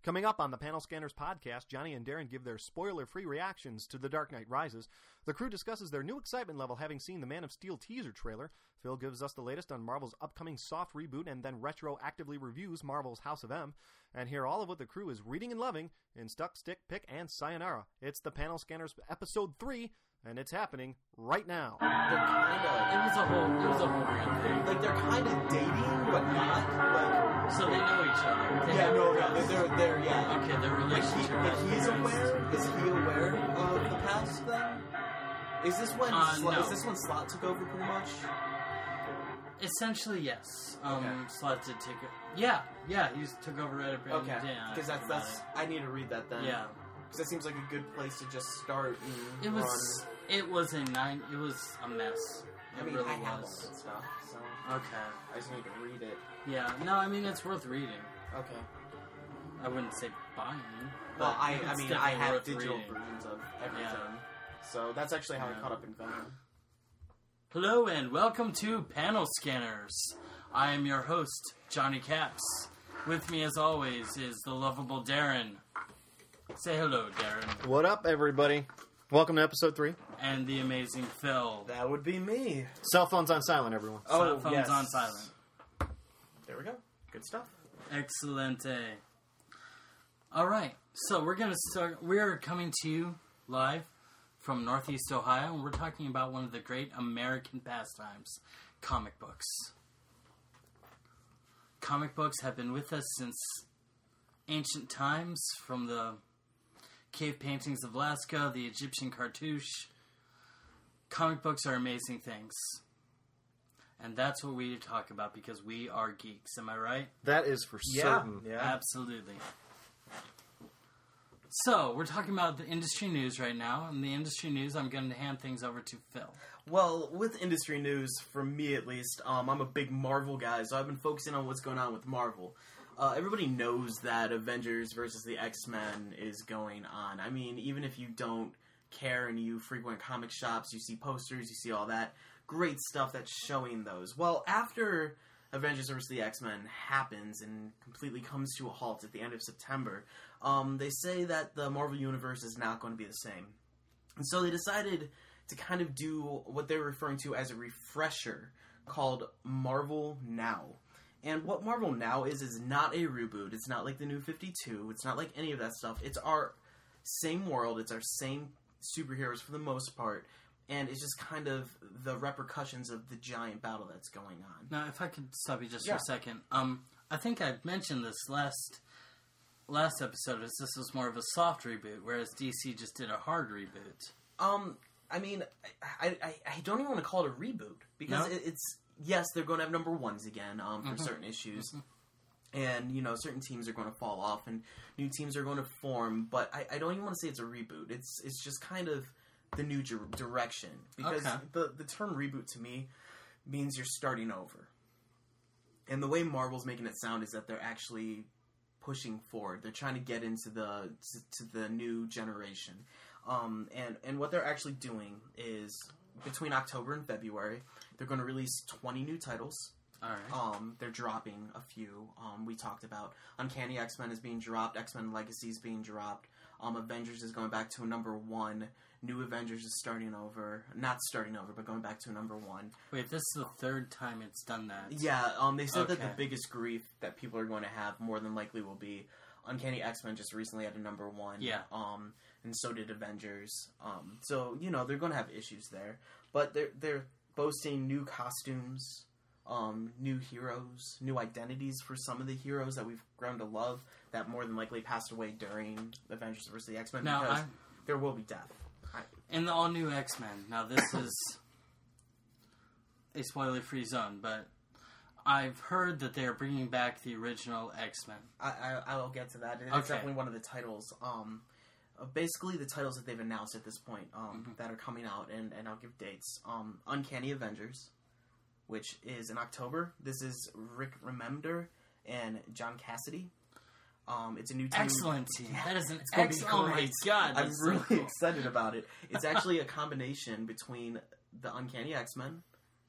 Coming up on the Panel Scanners podcast, Johnny and Darren give their spoiler-free reactions to The Dark Knight Rises. The crew discusses their new excitement level having seen the Man of Steel teaser trailer. Phil gives us the latest on Marvel's upcoming soft reboot and then retroactively reviews Marvel's House of M. And hear all of what the crew is reading and loving in Stuck, Stick, Pick, and Sayonara. It's the Panel Scanners episode 3, and it's happening right now. They're kind of... It was a whole weird thing. Like, they're kind of dating, but not. So they know each other. They're yeah. Okay, their relationship. But he's aware? Is he aware of the past, then? Is this when no. Is this when Slott took over, pretty much? Essentially, yes. Okay. Slott did take it. Yeah, he took over right at Brandon. Okay, because that's I need to read that then. Yeah. Because that seems like a good place to just start and It was a mess. I mean, really I have all was. that stuff, so... Okay. I just need to read it. Yeah, no, I mean, it's worth reading. Okay. I wouldn't say buying. Well, I have worth digital reading. versions of everything. Yeah. So that's actually how I caught up in Venom. Hello and welcome to Panel Scanners. I am your host, Johnny Caps. With me, as always, is the lovable Darren. Say hello, Darren. What up, everybody? Welcome to episode 3. And the amazing Phil. That would be me. Cell phones on silent, everyone. Cell phones on silent. There we go. Good stuff. Excelente. Alright, so we're going to start. We're coming to you live from Northeast Ohio, and we're talking about one of the great American pastimes, comic books. Comic books have been with us since ancient times, from the cave paintings of Lascaux, the Egyptian cartouche. Comic books are amazing things. And that's what we talk about because we are geeks. Am I right? That is for certain. Yeah. Absolutely. So, we're talking about the industry news right now. And the industry news, I'm going to hand things over to Phil. Well, with industry news, for me at least, I'm a big Marvel guy, so I've been focusing on what's going on with Marvel. Everybody knows that Avengers versus the X-Men is going on. I mean, even if you don't care and you frequent comic shops, you see posters, you see all that great stuff that's showing those. Well, after Avengers vs. the X-Men happens and completely comes to a halt at the end of September, they say that the Marvel Universe is not going to be the same. And so they decided to kind of do what they're referring to as a refresher called Marvel Now. And what Marvel Now is not a reboot. It's not like the New 52. It's not like any of that stuff. It's our same world. It's our same superheroes for the most part. And it's just kind of the repercussions of the giant battle that's going on. Now, if I could stop you just for a second. I think I mentioned this last episode, as this was more of a soft reboot, whereas DC just did a hard reboot. I mean, I don't even want to call it a reboot. Because it's... Yes, they're going to have number ones again for certain issues. And, you know, certain teams are going to fall off and new teams are going to form. But I don't even want to say it's a reboot. It's just kind of the new direction. Because the term reboot to me means you're starting over. And the way Marvel's making it sound is that they're actually pushing forward. They're trying to get into the new generation. And what they're actually doing is... between October and February, they're going to release 20 new titles. All right. They're dropping a few. We talked about Uncanny X-Men is being dropped. X-Men Legacy is being dropped. Avengers is going back to a number 1. New Avengers is starting over. Not starting over, but going back to a number 1. Wait, this is the third time it's done that. Yeah, they said that the biggest grief that people are going to have more than likely will be Uncanny X-Men just recently had a number 1. Yeah. And so did Avengers. So, you know, they're going to have issues there. But they're boasting new costumes, new heroes, new identities for some of the heroes that we've grown to love that more than likely passed away during Avengers vs. the X-Men because there will be death. In the all-new X-Men, now this is a spoiler-free zone, but I've heard that they are bringing back the original X-Men. I will get to that. It's definitely one of the titles. Basically, the titles that they've announced at this point that are coming out, and I'll give dates. Uncanny Avengers, which is in October. This is Rick Remender and John Cassidy. It's a new team. Excellent team. Yeah, that is an excellent. Oh my god! I'm really excited about it. It's actually a combination between the Uncanny X-Men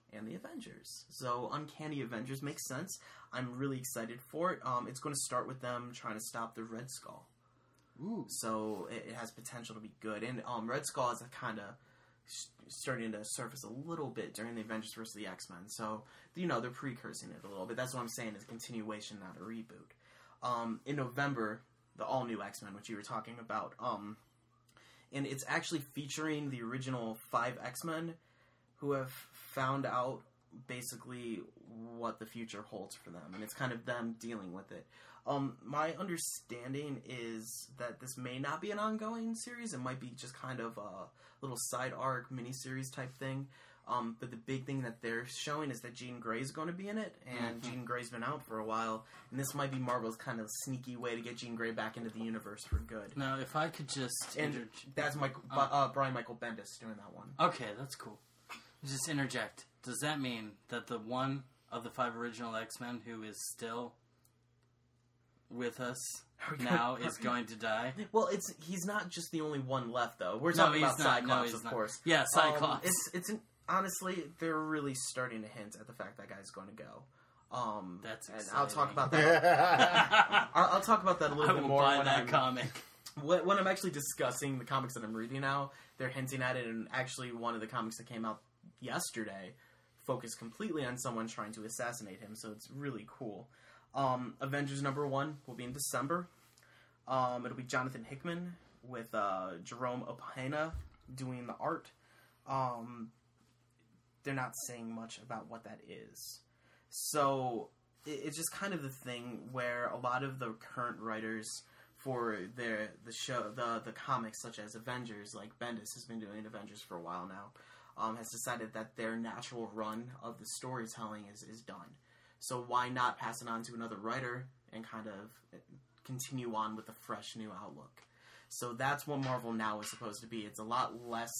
and the Avengers. So Uncanny Avengers makes sense. I'm really excited for it. It's going to start with them trying to stop the Red Skull. Ooh. So it has potential to be good. And Red Skull is kind of starting to surface a little bit during the Avengers vs. the X-Men. So, they're precursing it a little bit. That's what I'm saying is a continuation, not a reboot. In November, the all-new X-Men, which you were talking about, and it's actually featuring the original 5 X-Men who have found out basically what the future holds for them, and it's kind of them dealing with it. My understanding is that this may not be an ongoing series. It might be just kind of a little side arc, miniseries type thing. But the big thing that they're showing is that Jean Grey's going to be in it, and Jean Grey's been out for a while, and this might be Marvel's kind of sneaky way to get Jean Grey back into the universe for good. Now, if I could just... That's Brian Michael Bendis doing that one. Okay, that's cool. Just interject. Does that mean that the one of the 5 original X-Men who is still with us now is going to die? Well, he's not just the only one left, though. We're talking about Cyclops, of course. Yeah, Cyclops. Honestly, they're really starting to hint at the fact that guy's going to go. That's exciting. And I'll talk about that. I'll talk about that a little bit more buy that comic. When I'm actually discussing the comics that I'm reading now, they're hinting at it, and actually one of the comics that came out yesterday focused completely on someone trying to assassinate him, so it's really cool. Avengers #1 will be in December. It'll be Jonathan Hickman with Jerome Opena doing the art. They're not saying much about what that is. So it's just kind of the thing where a lot of the current writers for the show, the comics such as Avengers, like Bendis has been doing Avengers for a while now, has decided that their natural run of the storytelling is done. So why not pass it on to another writer and kind of continue on with a fresh new outlook? So that's what Marvel now is supposed to be. It's a lot less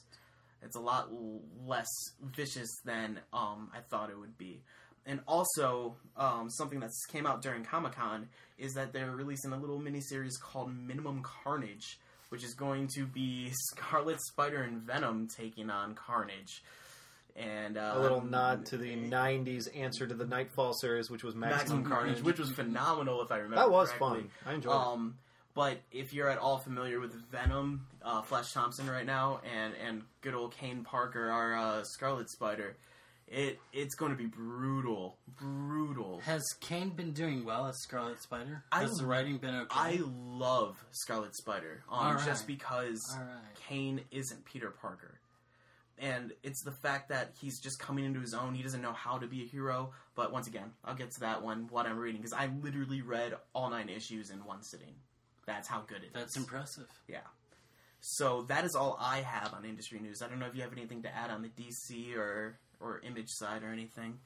vicious than I thought it would be. And also, something that came out during Comic-Con is that they're releasing a little miniseries called Minimum Carnage, which is going to be Scarlet Spider and Venom taking on Carnage. And a little nod to the 90s answer to the Nightfall series, which was Maximum Carnage, which was phenomenal, if I remember That was correctly. fun. I enjoyed it. But if you're at all familiar with Venom, Flash Thompson right now, and good old Kane Parker, our Scarlet Spider, it's going to be brutal. Has Kane been doing well as Scarlet Spider? Has the writing been okay? I love Scarlet Spider, just because Kane isn't Peter Parker. And it's the fact that he's just coming into his own. He doesn't know how to be a hero. But once again, I'll get to that one, what I'm reading, because I literally read all 9 issues in one sitting. That's how good it is. That's impressive. Yeah. So that is all I have on industry news. I don't know if you have anything to add on the DC or Image side or anything.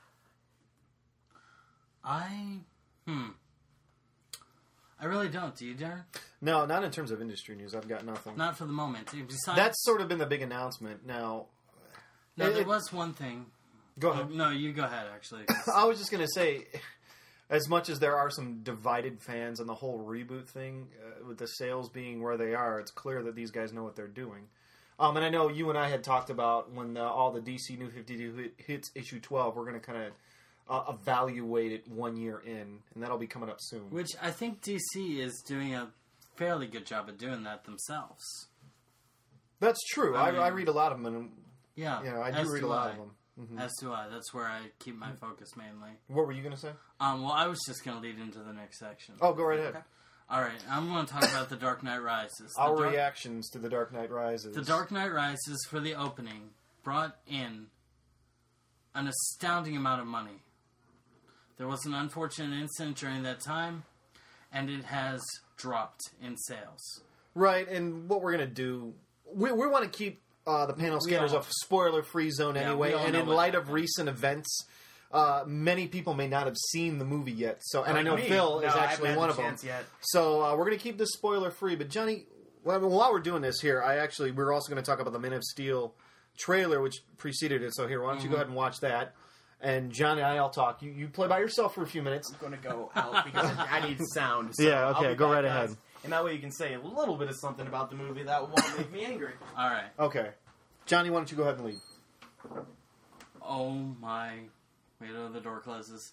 I really don't. Do you, Darren? No, not in terms of industry news. I've got nothing. Not for the moment. Besides, that's sort of been the big announcement. Now, there was one thing. Go ahead. No, you go ahead, actually. I was just going to say, as much as there are some divided fans on the whole reboot thing, with the sales being where they are, it's clear that these guys know what they're doing. And I know you and I had talked about when all the DC New 52 hits issue 12, we're going to kind of evaluate it 1 year in, and that'll be coming up soon. Which I think DC is doing a fairly good job of doing that themselves. That's true. I read a lot of them. And, yeah, I do read a lot of them. Mm-hmm. As do I. That's where I keep my focus mainly. What were you going to say? Well, I was just going to lead into the next section. Oh, go right ahead. Okay. All right, I'm going to talk about The Dark Knight Rises. Our reactions to The Dark Knight Rises. The Dark Knight Rises, for the opening, brought in an astounding amount of money. There was an unfortunate incident during that time, and it has dropped in sales. Right, and what we're going to do, we want to keep the panel scanners a spoiler-free zone anyway, and in light of recent events, many people may not have seen the movie yet. So, and I know Phil is actually one of them. Yet. So we're going to keep this spoiler-free. But Johnny, while we're doing this here, we're also going to talk about the Man of Steel trailer, which preceded it. So here, why don't you go ahead and watch that? And Johnny and I'll talk. You play by yourself for a few minutes. I'm going to go out because I need sound. So yeah, okay, go right ahead. And that way you can say a little bit of something about the movie that won't make me angry. All right. Okay. Johnny, why don't you go ahead and lead? Oh my. Wait till the door closes.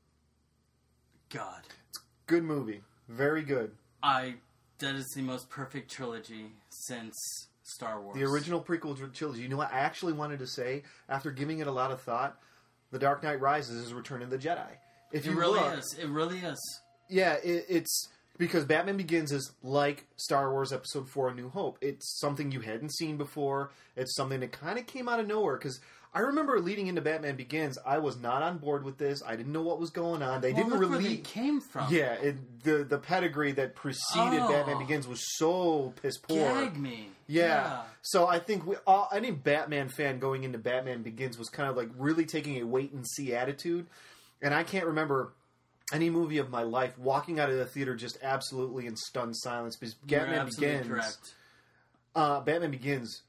God. Good movie. Very good. That is the most perfect trilogy since Star Wars. The original prequel trilogy. You know what I actually wanted to say, after giving it a lot of thought? The Dark Knight Rises is Return of the Jedi. If It you really look, is. It really is. Yeah, it's because Batman Begins is like Star Wars Episode 4 A New Hope. It's something you hadn't seen before. It's something that kind of came out of nowhere. Because I remember leading into Batman Begins, I was not on board with this. I didn't know what was going on. They didn't look really... where they came from. Yeah, the pedigree that preceded Batman Begins was so piss poor. Gag me. Yeah. So I think any Batman fan going into Batman Begins was kind of like really taking a wait-and-see attitude. And I can't remember any movie of my life walking out of the theater just absolutely in stunned silence. Because Batman Begins... correct. Batman Begins...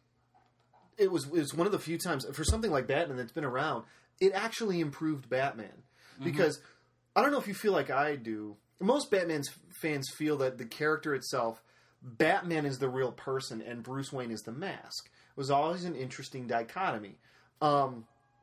It was one of the few times, for something like Batman that's been around, it actually improved Batman. Because, I don't know if you feel like I do, most Batman fans feel that the character itself, Batman is the real person and Bruce Wayne is the mask. It was always an interesting dichotomy. But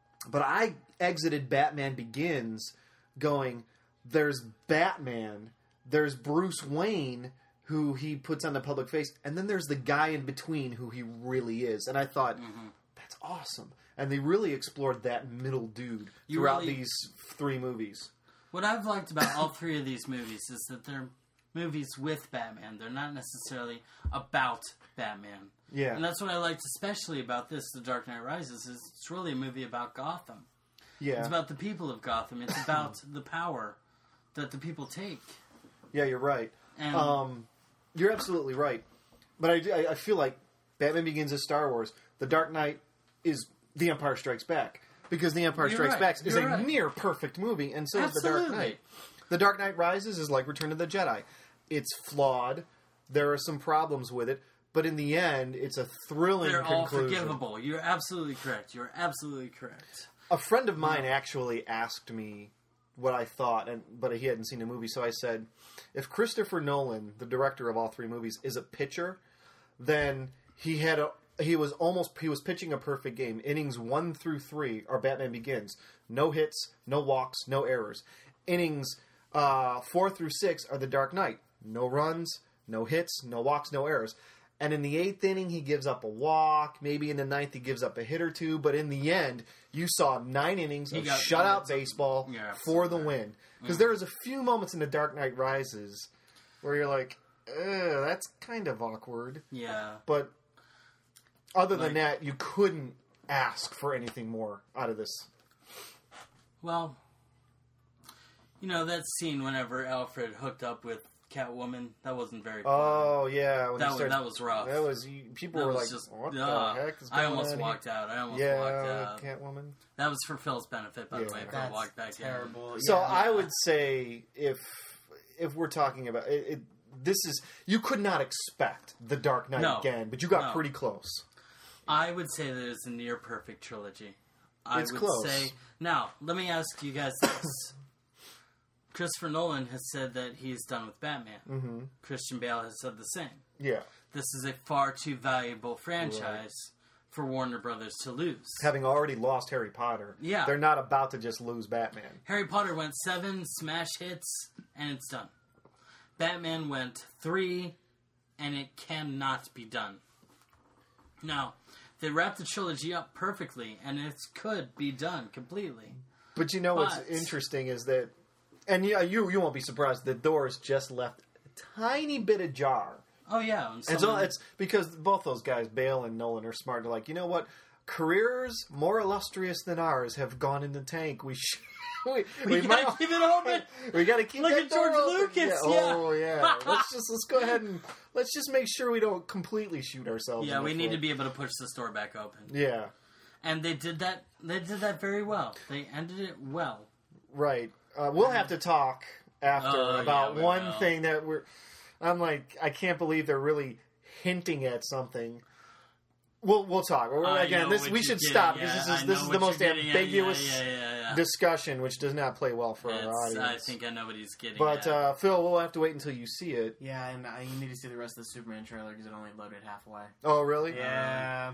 I exited Batman Begins going, there's Batman, there's Bruce Wayne, who he puts on the public face, and then there's the guy in between who he really is. And I thought, that's awesome. And they really explored that middle dude throughout these three movies. What I've liked about all three of these movies is that they're movies with Batman. They're not necessarily about Batman. Yeah. And that's what I liked especially about this, The Dark Knight Rises, is it's really a movie about Gotham. Yeah. It's about the people of Gotham. It's about the power that the people take. Yeah, you're right. And You're absolutely right. But I feel like Batman Begins is Star Wars. The Dark Knight is The Empire Strikes Back. Because The Empire Strikes Back is a near perfect movie, and so is The Dark Knight. The Dark Knight Rises is like Return of the Jedi. It's flawed. There are some problems with it. But in the end, it's a thrilling they're conclusion. all forgivable. You're absolutely correct. You're absolutely correct. A friend of mine actually asked me what I thought, but he hadn't seen the movie, so I said, if Christopher Nolan, the director of all three movies, is a pitcher, then he was pitching a perfect game. Innings 1 through 3 are Batman Begins. No hits, no walks, no errors. Innings 4 through 6 are The Dark Knight. No runs, no hits, no walks, no errors. And in the 8th inning, he gives up a walk. Maybe in the 9th, he gives up a hit or two. But in the end, you saw 9 innings of shutout baseball for the win. Because there was a few moments in The Dark Knight Rises where you're like, that's kind of awkward. Yeah. But other than that, you couldn't ask for anything more out of this. Well, you know, that scene whenever Alfred hooked up with Catwoman, that wasn't very fun. Oh, yeah. That was rough. That was, people were like, just, what the heck is going on? I almost walked out. Catwoman. That was for Phil's benefit, by the way. Phil walked back terrible. in. So I would say if we're talking about it, this is, you could not expect The Dark Knight again, but you got pretty close. I would say that it's a near perfect trilogy. It's close. Now, let me ask you guys this. Christopher Nolan has said that he's done with Batman. Mm-hmm. Christian Bale has said the same. Yeah. This is a far too valuable franchise for Warner Brothers to lose. Having already lost Harry Potter, they're not about to just lose Batman. Harry Potter went 7 smash hits, and it's done. Batman went 3, and it cannot be done. Now, they wrapped the trilogy up perfectly, and it could be done completely. But you know what's interesting is that, and you won't be surprised, the door is just left a tiny bit ajar. Oh, yeah. And so it's because both those guys, Bale and Nolan, are smart. They're like, you know what? Careers more illustrious than ours have gone in the tank. We gotta keep it open. We gotta keep Look that at George door Lucas. open. Yeah. Oh yeah. let's go ahead and let's just make sure we don't completely shoot ourselves. Yeah, we need to be able to push this door back open. Yeah. And they did that. They did that very well. They ended it well. Right. We'll have to talk after about one thing that I'm like, I can't believe they're really hinting at something. We'll talk. Again, we should stop because this is the most ambiguous discussion, which does not play well for our audience. I think I know what he's getting at. But, Phil, we'll have to wait until you see it. Yeah, and you need to see the rest of the Superman trailer because it only loaded halfway. Oh, really? Yeah.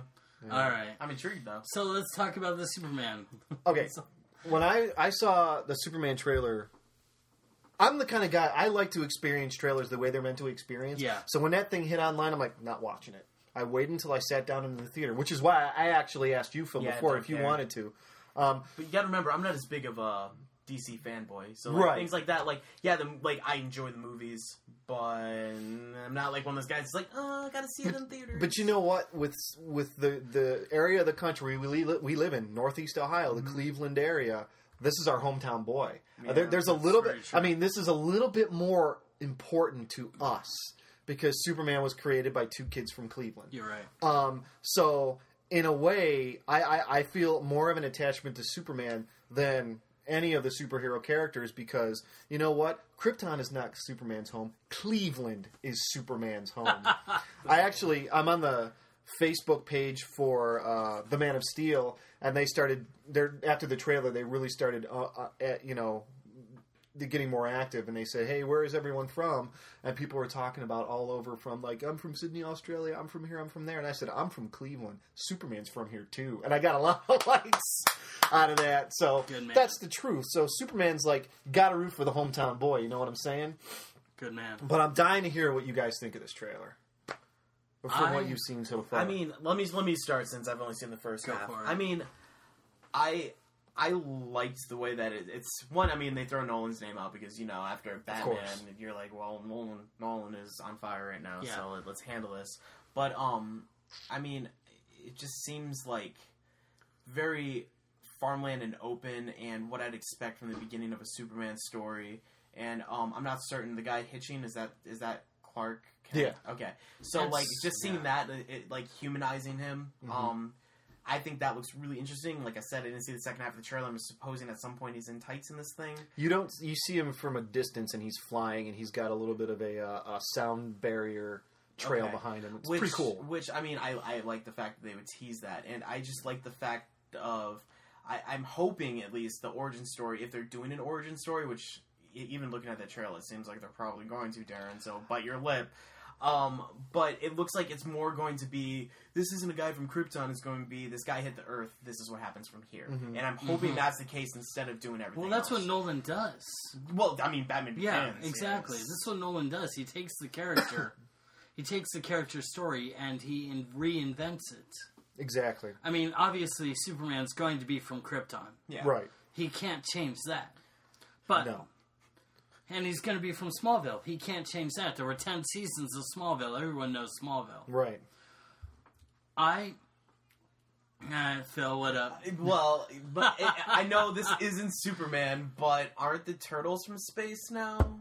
All right. I'm intrigued though. So let's talk about the Superman. Okay, when I saw the Superman trailer, I'm the kind of guy, I like to experience trailers the way they're meant to experience. Yeah. So when that thing hit online, I'm like, not watching it. I waited until I sat down in the theater, which is why I actually asked you, Phil, before if you wanted to. But you gotta remember, I'm not as big of a DC fanboy, so things like that, I enjoy the movies, but I'm not like one of those guys that's like, I gotta see it in theaters. But you know what? With the area of the country we live in, Northeast Ohio, the Cleveland area, this is our hometown boy. Yeah, There's a little bit. true. I mean, this is a little bit more important to us because Superman was created by two kids from Cleveland. You're right. So in a way, I feel more of an attachment to Superman than any of the superhero characters because, you know what? Krypton is not Superman's home. Cleveland is Superman's home. I'm on the Facebook page for the Man of Steel, and they started, after the trailer, they really started, getting more active, and they said, hey, where is everyone from? And people were talking about all over from, like, I'm from Sydney, Australia, I'm from here, I'm from there. And I said, I'm from Cleveland. Superman's from here, too. And I got a lot of likes out of that. So that's the truth. So Superman's like, gotta root for the hometown boy, you know what I'm saying? Good man. But I'm dying to hear what you guys think of this trailer. From what you've seen so far. I mean, let me start since I've only seen the first half. For it. I mean, I liked the way that it's one. I mean, they throw Nolan's name out because after Batman, you're like, well, Nolan is on fire right now, so let's handle this. But I mean, it just seems like very farmland and open, and what I'd expect from the beginning of a Superman story. And I'm not certain the guy hitching is that Clark Kent? Yeah. Okay. So just seeing that, like humanizing him. I think that looks really interesting. Like I said, I didn't see the second half of the trailer. I'm supposing at some point he's in tights in this thing. You see him from a distance, and he's flying, and he's got a little bit of a sound barrier trail behind him. It's pretty cool. Which, I mean, I like the fact that they would tease that, and I just like the fact of I'm hoping at least the origin story, if they're doing an origin story, which even looking at that trailer, it seems like they're probably going to, Darren. So bite your lip. But it looks like it's more going to be, this isn't a guy from Krypton, it's going to be, this guy hit the Earth, this is what happens from here. And I'm hoping that's the case instead of doing everything Well, that's else. what Nolan does. Well, I mean, Batman Begins. Yeah, exactly. That's what Nolan does. He takes the character, he takes the character's story, and he reinvents it. Exactly. I mean, obviously, Superman's going to be from Krypton. Yeah. Right. He can't change that. But... No. And he's going to be from Smallville. He can't change that. There were 10 seasons of Smallville. Everyone knows Smallville. Right. Phil, what up? Well, but I know this isn't Superman, but aren't the Turtles from space now?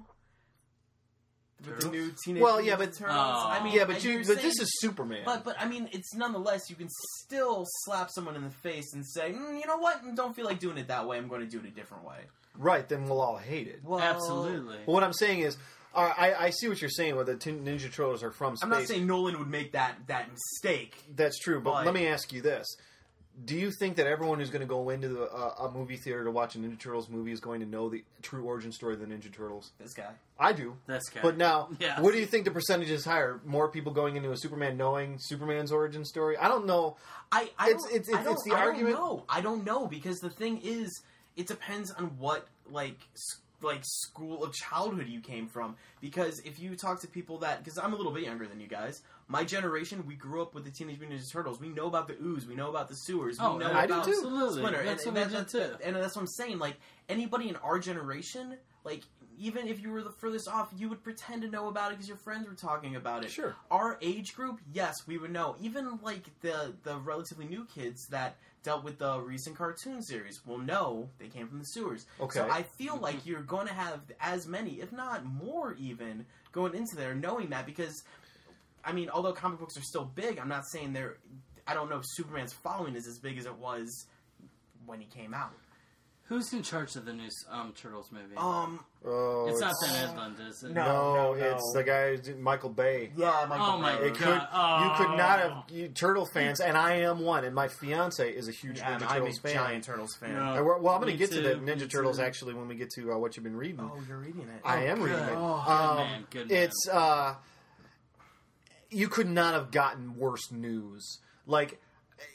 With the new Teenage Mutant Turtles? I mean, but this is Superman. But I mean, it's nonetheless, you can still slap someone in the face and say, you know what? Don't feel like doing it that way. I'm going to do it a different way. Right, then we'll all hate it. Well, absolutely. Well, what I'm saying is, I see what you're saying, where the Ninja Turtles are from space. I'm not saying Nolan would make that mistake. That's true, but let me ask you this. Do you think that everyone who's going to go into a movie theater to watch a Ninja Turtles movie is going to know the true origin story of the Ninja Turtles? This guy. I do. This guy. But now, what do you think the percentage is higher? More people going into a Superman knowing Superman's origin story? I don't know. It's the argument. I don't know, because the thing is, it depends on what, like school of childhood you came from. Because if you talk to people because I'm a little bit younger than you guys, my generation, we grew up with the Teenage Mutant Ninja Turtles. We know about the ooze. We know about the sewers. We know I about do too. Splinter. That's and what we did too. And that's what I'm saying. Like, anybody in our generation, like, even if you were the furthest off, you would pretend to know about it because your friends were talking about it. Sure. Our age group, yes, we would know. Even, like, the relatively new kids that dealt with the recent cartoon series will know they came from the sewers. Okay. So I feel like you're going to have as many, if not more even, going into there knowing that, because, I mean, although comic books are still big, I'm not saying I don't know if Superman's following is as big as it was when he came out. Who's in charge of the new Turtles movie? It's not Ben Edlund, is it? No, it's the guy, Michael Bay. Yeah, Michael Bay. My You could not have, Turtle fans, and I am one, and my fiance is a huge Ninja Turtles fan. I'm a giant Turtles fan. No. Well, I'm going to Me get to the too, Ninja me Turtles too. actually when we get to what you've been reading. Oh, you're reading it. I am reading it. Oh, good man. It's you could not have gotten worse news. Like,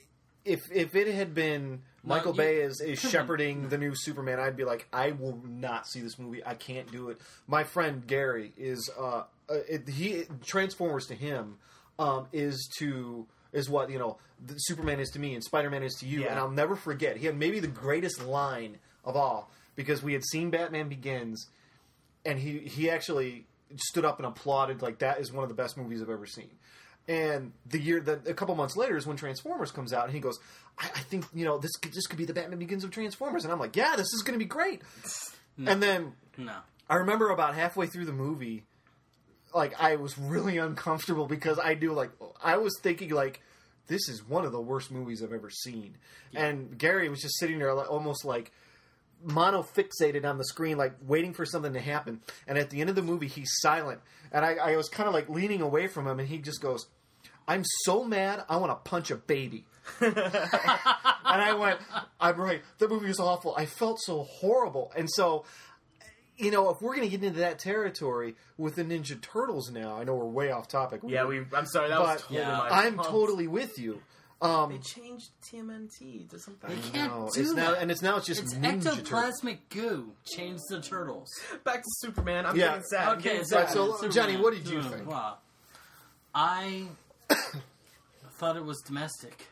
if it had been Michael you- Bay is shepherding the new Superman, I'd be like, I will not see this movie. I can't do it. My friend Gary is Transformers to him is what Superman is to me and Spider-Man is to you, Yeah. and I'll never forget. He had maybe the greatest line of all because we had seen Batman Begins, and he actually stood up and applauded like that is one of the best movies I've ever seen. And a couple months later is when Transformers comes out, and he goes, I think this could be the Batman Begins of Transformers, and I'm like, yeah, this is going to be great. No. And then No. I remember about halfway through the movie, like I was really uncomfortable because I was thinking like this is one of the worst movies I've ever seen, and Gary was just sitting there like, almost like monofixated on the screen, like waiting for something to happen. And at the end of the movie, he's silent, and I was kind of like leaning away from him, and he just goes, "I'm so mad, I want to punch a baby." And I went, "I'm right. The movie was awful. I felt so horrible." And so, if we're going to get into that territory with the Ninja Turtles now, I know we're way off topic. Yeah, I'm sorry, that was totally my I'm fault. totally with you. They changed TMNT to something. They can't No, do it's that. now it's just It's Ninja Turtles. ectoplasmic goo. Change the turtles. Back to Superman. I'm Yeah. getting sad. I'm Okay, getting Right, sad. so, Superman. Johnny, what did you Hmm, think? wow. I thought it was domestic.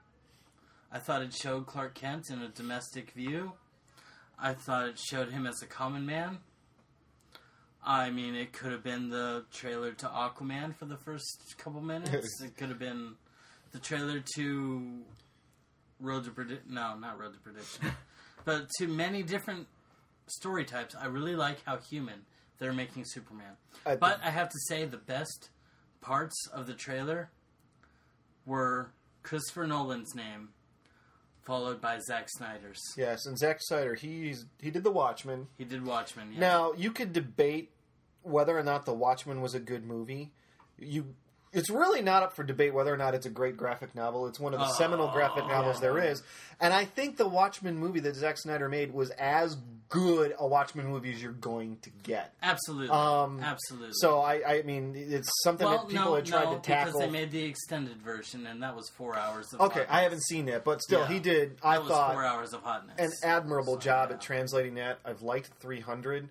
I thought it showed Clark Kent in a domestic view. I thought it showed him as a common man. I mean, it could have been the trailer to Aquaman for the first couple minutes. It could have been the trailer to Road to Perdition. No, not Road to Perdition. But to many different story types. I really like how human they're making Superman. But I have to say the best parts of the trailer were Christopher Nolan's name, followed by Zack Snyder's. Yes, and Zack Snyder, he did The Watchmen. He did Watchmen, yeah. Now, you could debate whether or not The Watchmen was a good movie. It's really not up for debate whether or not it's a great graphic novel. It's one of the seminal graphic novels there is. And I think the Watchmen movie that Zack Snyder made was as good a Watchmen movie as you're going to get. Absolutely. Absolutely. So, I mean, it's something that people had tried to tackle. Because they made the extended version, and that was 4 hours of Okay, hotness. I haven't seen that, but still, Yeah. he did, That I was thought, 4 hours of hotness. an admirable So, job yeah. at translating that. I've liked 300.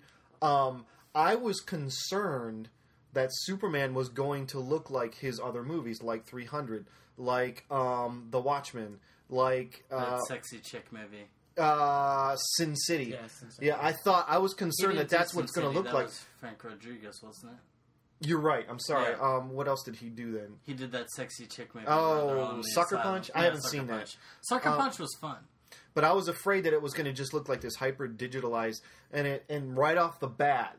I was concerned that Superman was going to look like his other movies, like 300, like The Watchmen, like That sexy chick movie. Sin City. Yeah, Sin City. Yeah, I was concerned that that's what it's going to look that like. Was Frank Rodriguez, wasn't it? You're right. I'm sorry. Yeah. What else did he do then? He did that sexy chick movie. Oh, where they're on the Sucker asylum. Punch? I haven't seen that. Punch. Sucker Punch was fun. But I was afraid that it was going to just look like this hyper digitalized, and right off the bat,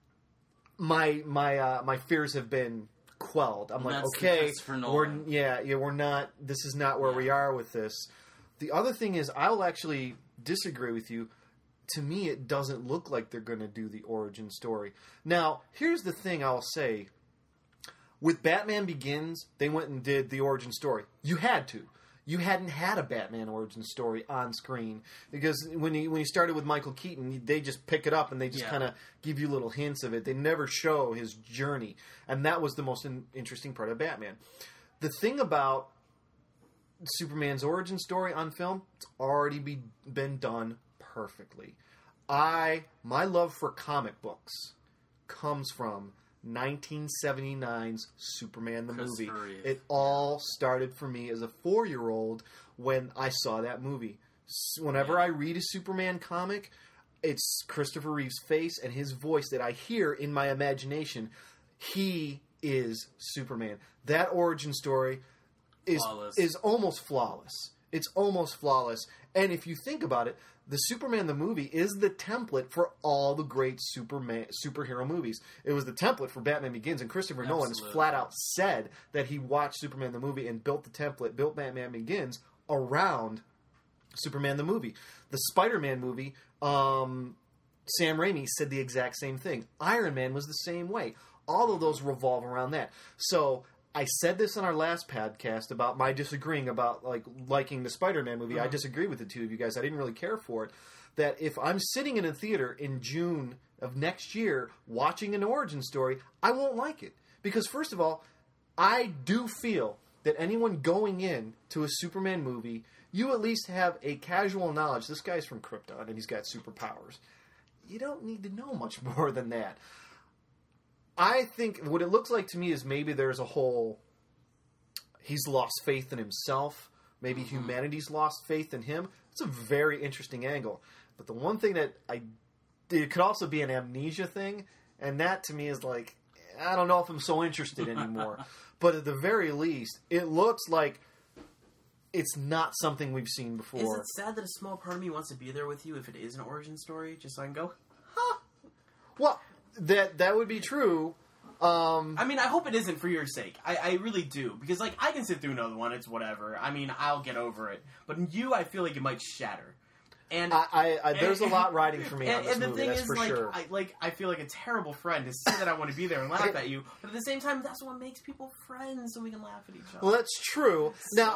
my fears have been quelled. I'm like, That's the okay, Christopher Nolan. we're not. This is not where we are with this. The other thing is, I'll actually disagree with you. To me, it doesn't look like they're going to do the origin story. Now, here's the thing I'll say. With Batman Begins, they went and did the origin story. You had to. You hadn't had a Batman origin story on screen because when you started with Michael Keaton, they just pick it up and they just kind of give you little hints of it. They never show his journey, and that was the most interesting part of Batman. The thing about Superman's origin story on film, it's already been done perfectly. My love for comic books comes from 1979's Superman the movie. Reeve. It all started for me as a 4-year-old when I saw that movie. Whenever I read a Superman comic, it's Christopher Reeve's face and his voice that I hear in my imagination. He is Superman. That origin story is almost flawless. It's almost flawless. And if you think about it, the Superman the movie is the template for all the great superhero movies. It was the template for Batman Begins, and Christopher Nolan has flat out said that he watched Superman the movie and built the template, built Batman Begins around Superman the movie. The Spider-Man movie, Sam Raimi said the exact same thing. Iron Man was the same way. All of those revolve around that. So I said this on our last podcast about my disagreeing about liking the Spider-Man movie. I disagree with the two of you guys. I didn't really care for it. That if I'm sitting in a theater in June of next year watching an origin story, I won't like it. Because first of all, I do feel that anyone going in to a Superman movie, you at least have a casual knowledge. This guy's from Krypton and he's got superpowers. You don't need to know much more than that. I think what it looks like to me is maybe there's a whole... He's lost faith in himself. Maybe humanity's lost faith in him. It's a very interesting angle. But the one thing that it could also be an amnesia thing, and that to me is like, I don't know if I'm so interested anymore. But at the very least, it looks like it's not something we've seen before. Is it sad that a small part of me wants to be there with you if it is an origin story, just so I can go, huh? Well, that would be true. I mean, I hope it isn't for your sake. I really do. Because, like, I can sit through another one. It's whatever. I mean, I'll get over it. But in you, I feel like it might shatter. And there's a lot riding for me on this movie, movie, that's for sure. I feel like a terrible friend to say that I want to be there and laugh at you. But at the same time, that's what makes people friends, so we can laugh at each other. Well, that's true. Now,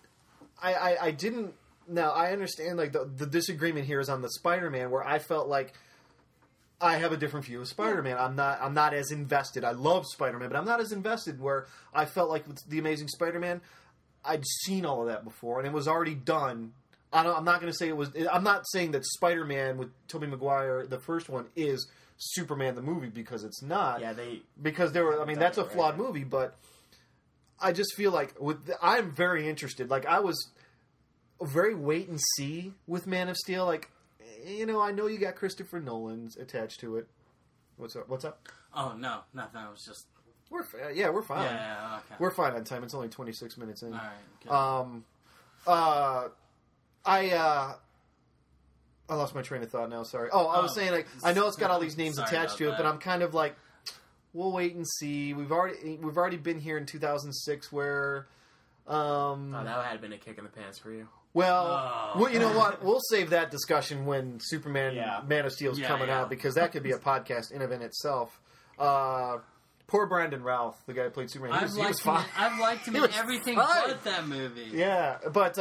I didn't... Now, I understand, like, the disagreement here is on the Spider-Man, where I felt like I have a different view of Spider-Man. Yeah. I'm not as invested. I love Spider-Man, but I'm not as invested, where I felt like with The Amazing Spider-Man, I'd seen all of that before, and it was already done. I'm not going to say it was... I'm not saying that Spider-Man with Tobey Maguire, the first one, is Superman the movie, because it's not. Yeah, because there were... I mean, that's a flawed movie, but I just feel like... I'm very interested. Like, I was very wait and see with Man of Steel. Like, you know, I know you got Christopher Nolan attached to it. What's up? Oh, no, nothing. I was just... We're fine. Yeah, okay. We're fine on time. It's only 26 minutes in. All right, good. I lost my train of thought now, sorry. Oh, I was saying, like, I know it's got all these names attached to it, but I'm kind of like, we'll wait and see. We've already been here in 2006 where... that had been a kick in the pants for you. Well, you know what? We'll save that discussion when Superman Man of Steel is coming out, because that could be a podcast in itself. Poor Brandon Routh, the guy who played Superman. He was fine. I've liked him in everything but that movie. Yeah, but...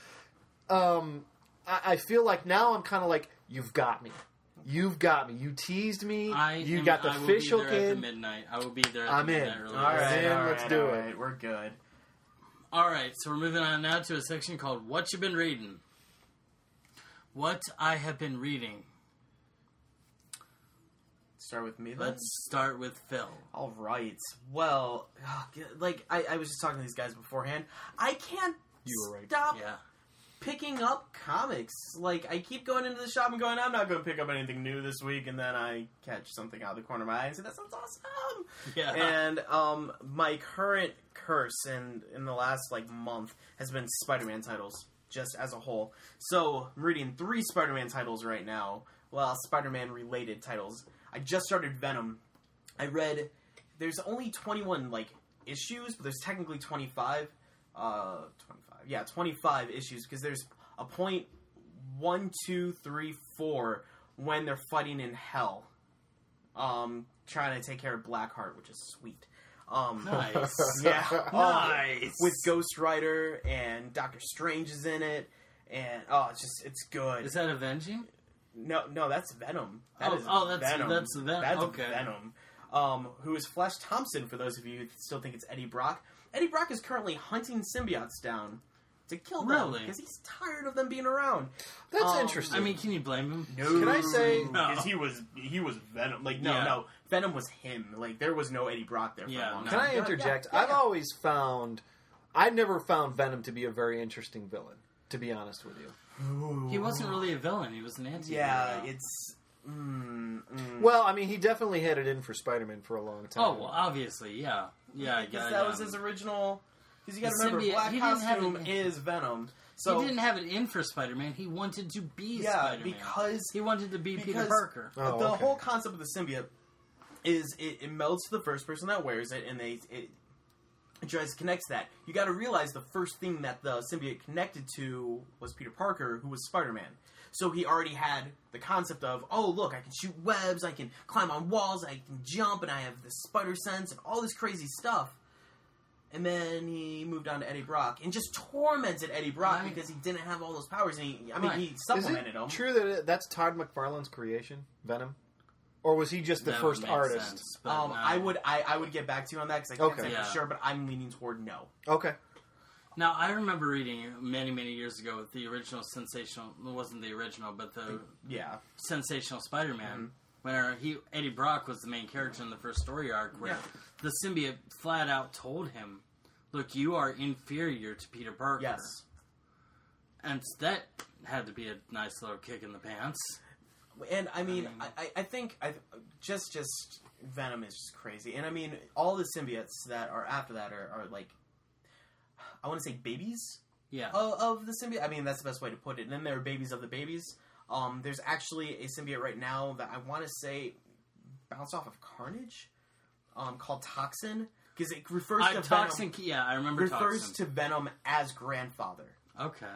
I feel like now I'm kind of like, you've got me. You've got me. You teased me. You got the fish hook in. At midnight. I will be there at midnight. All right, let's do it. We're good. All right, so we're moving on now to a section called What You Been Reading. What I have been reading. Start with me then? Let's start with Phil. All right. Well, like, I was just talking to these guys beforehand. I can't stop picking up comics. Like, I keep going into the shop and going, I'm not going to pick up anything new this week, and then I catch something out of the corner of my eye and say, that sounds awesome! Yeah. And my current curse in the last, like, month has been Spider-Man titles, just as a whole. So, I'm reading 3 Spider-Man titles right now. Well, Spider-Man-related titles. I just started Venom. I read... There's only 21, like, issues, but there's technically 25. 25 issues, because there's a point 1, 2, 3, 4 when they're fighting in hell, trying to take care of Blackheart, which is sweet. Nice. Yeah. Nice. With Ghost Rider, and Doctor Strange is in it, and it's good. Is that Avenging? No, that's Venom. That's Venom. That's okay. Venom. Who is Flash Thompson, for those of you who still think it's Eddie Brock. Eddie Brock is currently hunting symbiotes down to kill them, because he's tired of them being around. That's interesting. I mean, can you blame him? No. Can I say... Because he was Venom. Like, no. Venom was him. Like, there was no Eddie Brock there for a long time. Can I interject? Yeah. I've never found Venom to be a very interesting villain, to be honest with you. Ooh. He wasn't really a villain. He was an anti-hero. Yeah, it's... Well, I mean, he definitely had it in for Spider-Man for a long time. Oh, well, obviously, yeah. Yeah, I guess that was his original... Because you gotta remember, Black Costume is Venom. So he didn't have it in for Spider-Man. He wanted to be Spider-Man. Because... He wanted to be Peter Parker. The whole concept of the symbiote is it melds to the first person that wears it, and it tries to connect that. You gotta realize the first thing that the symbiote connected to was Peter Parker, who was Spider-Man. So he already had the concept of, oh, look, I can shoot webs, I can climb on walls, I can jump, and I have this spider sense, and all this crazy stuff. And then he moved on to Eddie Brock and just tormented Eddie Brock because he didn't have all those powers. And he supplemented him. Is it true that that's Todd McFarlane's creation, Venom? Or was he just the first artist? I would get back to you on that because I can't say for sure, but I'm leaning toward no. Okay. Now, I remember reading many, many years ago with the original Sensational... It wasn't the original, but the Sensational Spider-Man, where Eddie Brock was the main character in the first story arc, where the symbiote flat out told him, look, you are inferior to Peter Parker. Yes. And that had to be a nice little kick in the pants. And I mean, I think just Venom is just crazy. And I mean, all the symbiotes that are after that are like, I want to say babies of the symbiote. I mean, that's the best way to put it. And then there are babies of the babies. There's actually a symbiote right now that I want to say bounced off of Carnage, called Toxin, because it refers to Toxin. Venom. Yeah, I remember. Refers Toxin. to Venom as grandfather. Okay.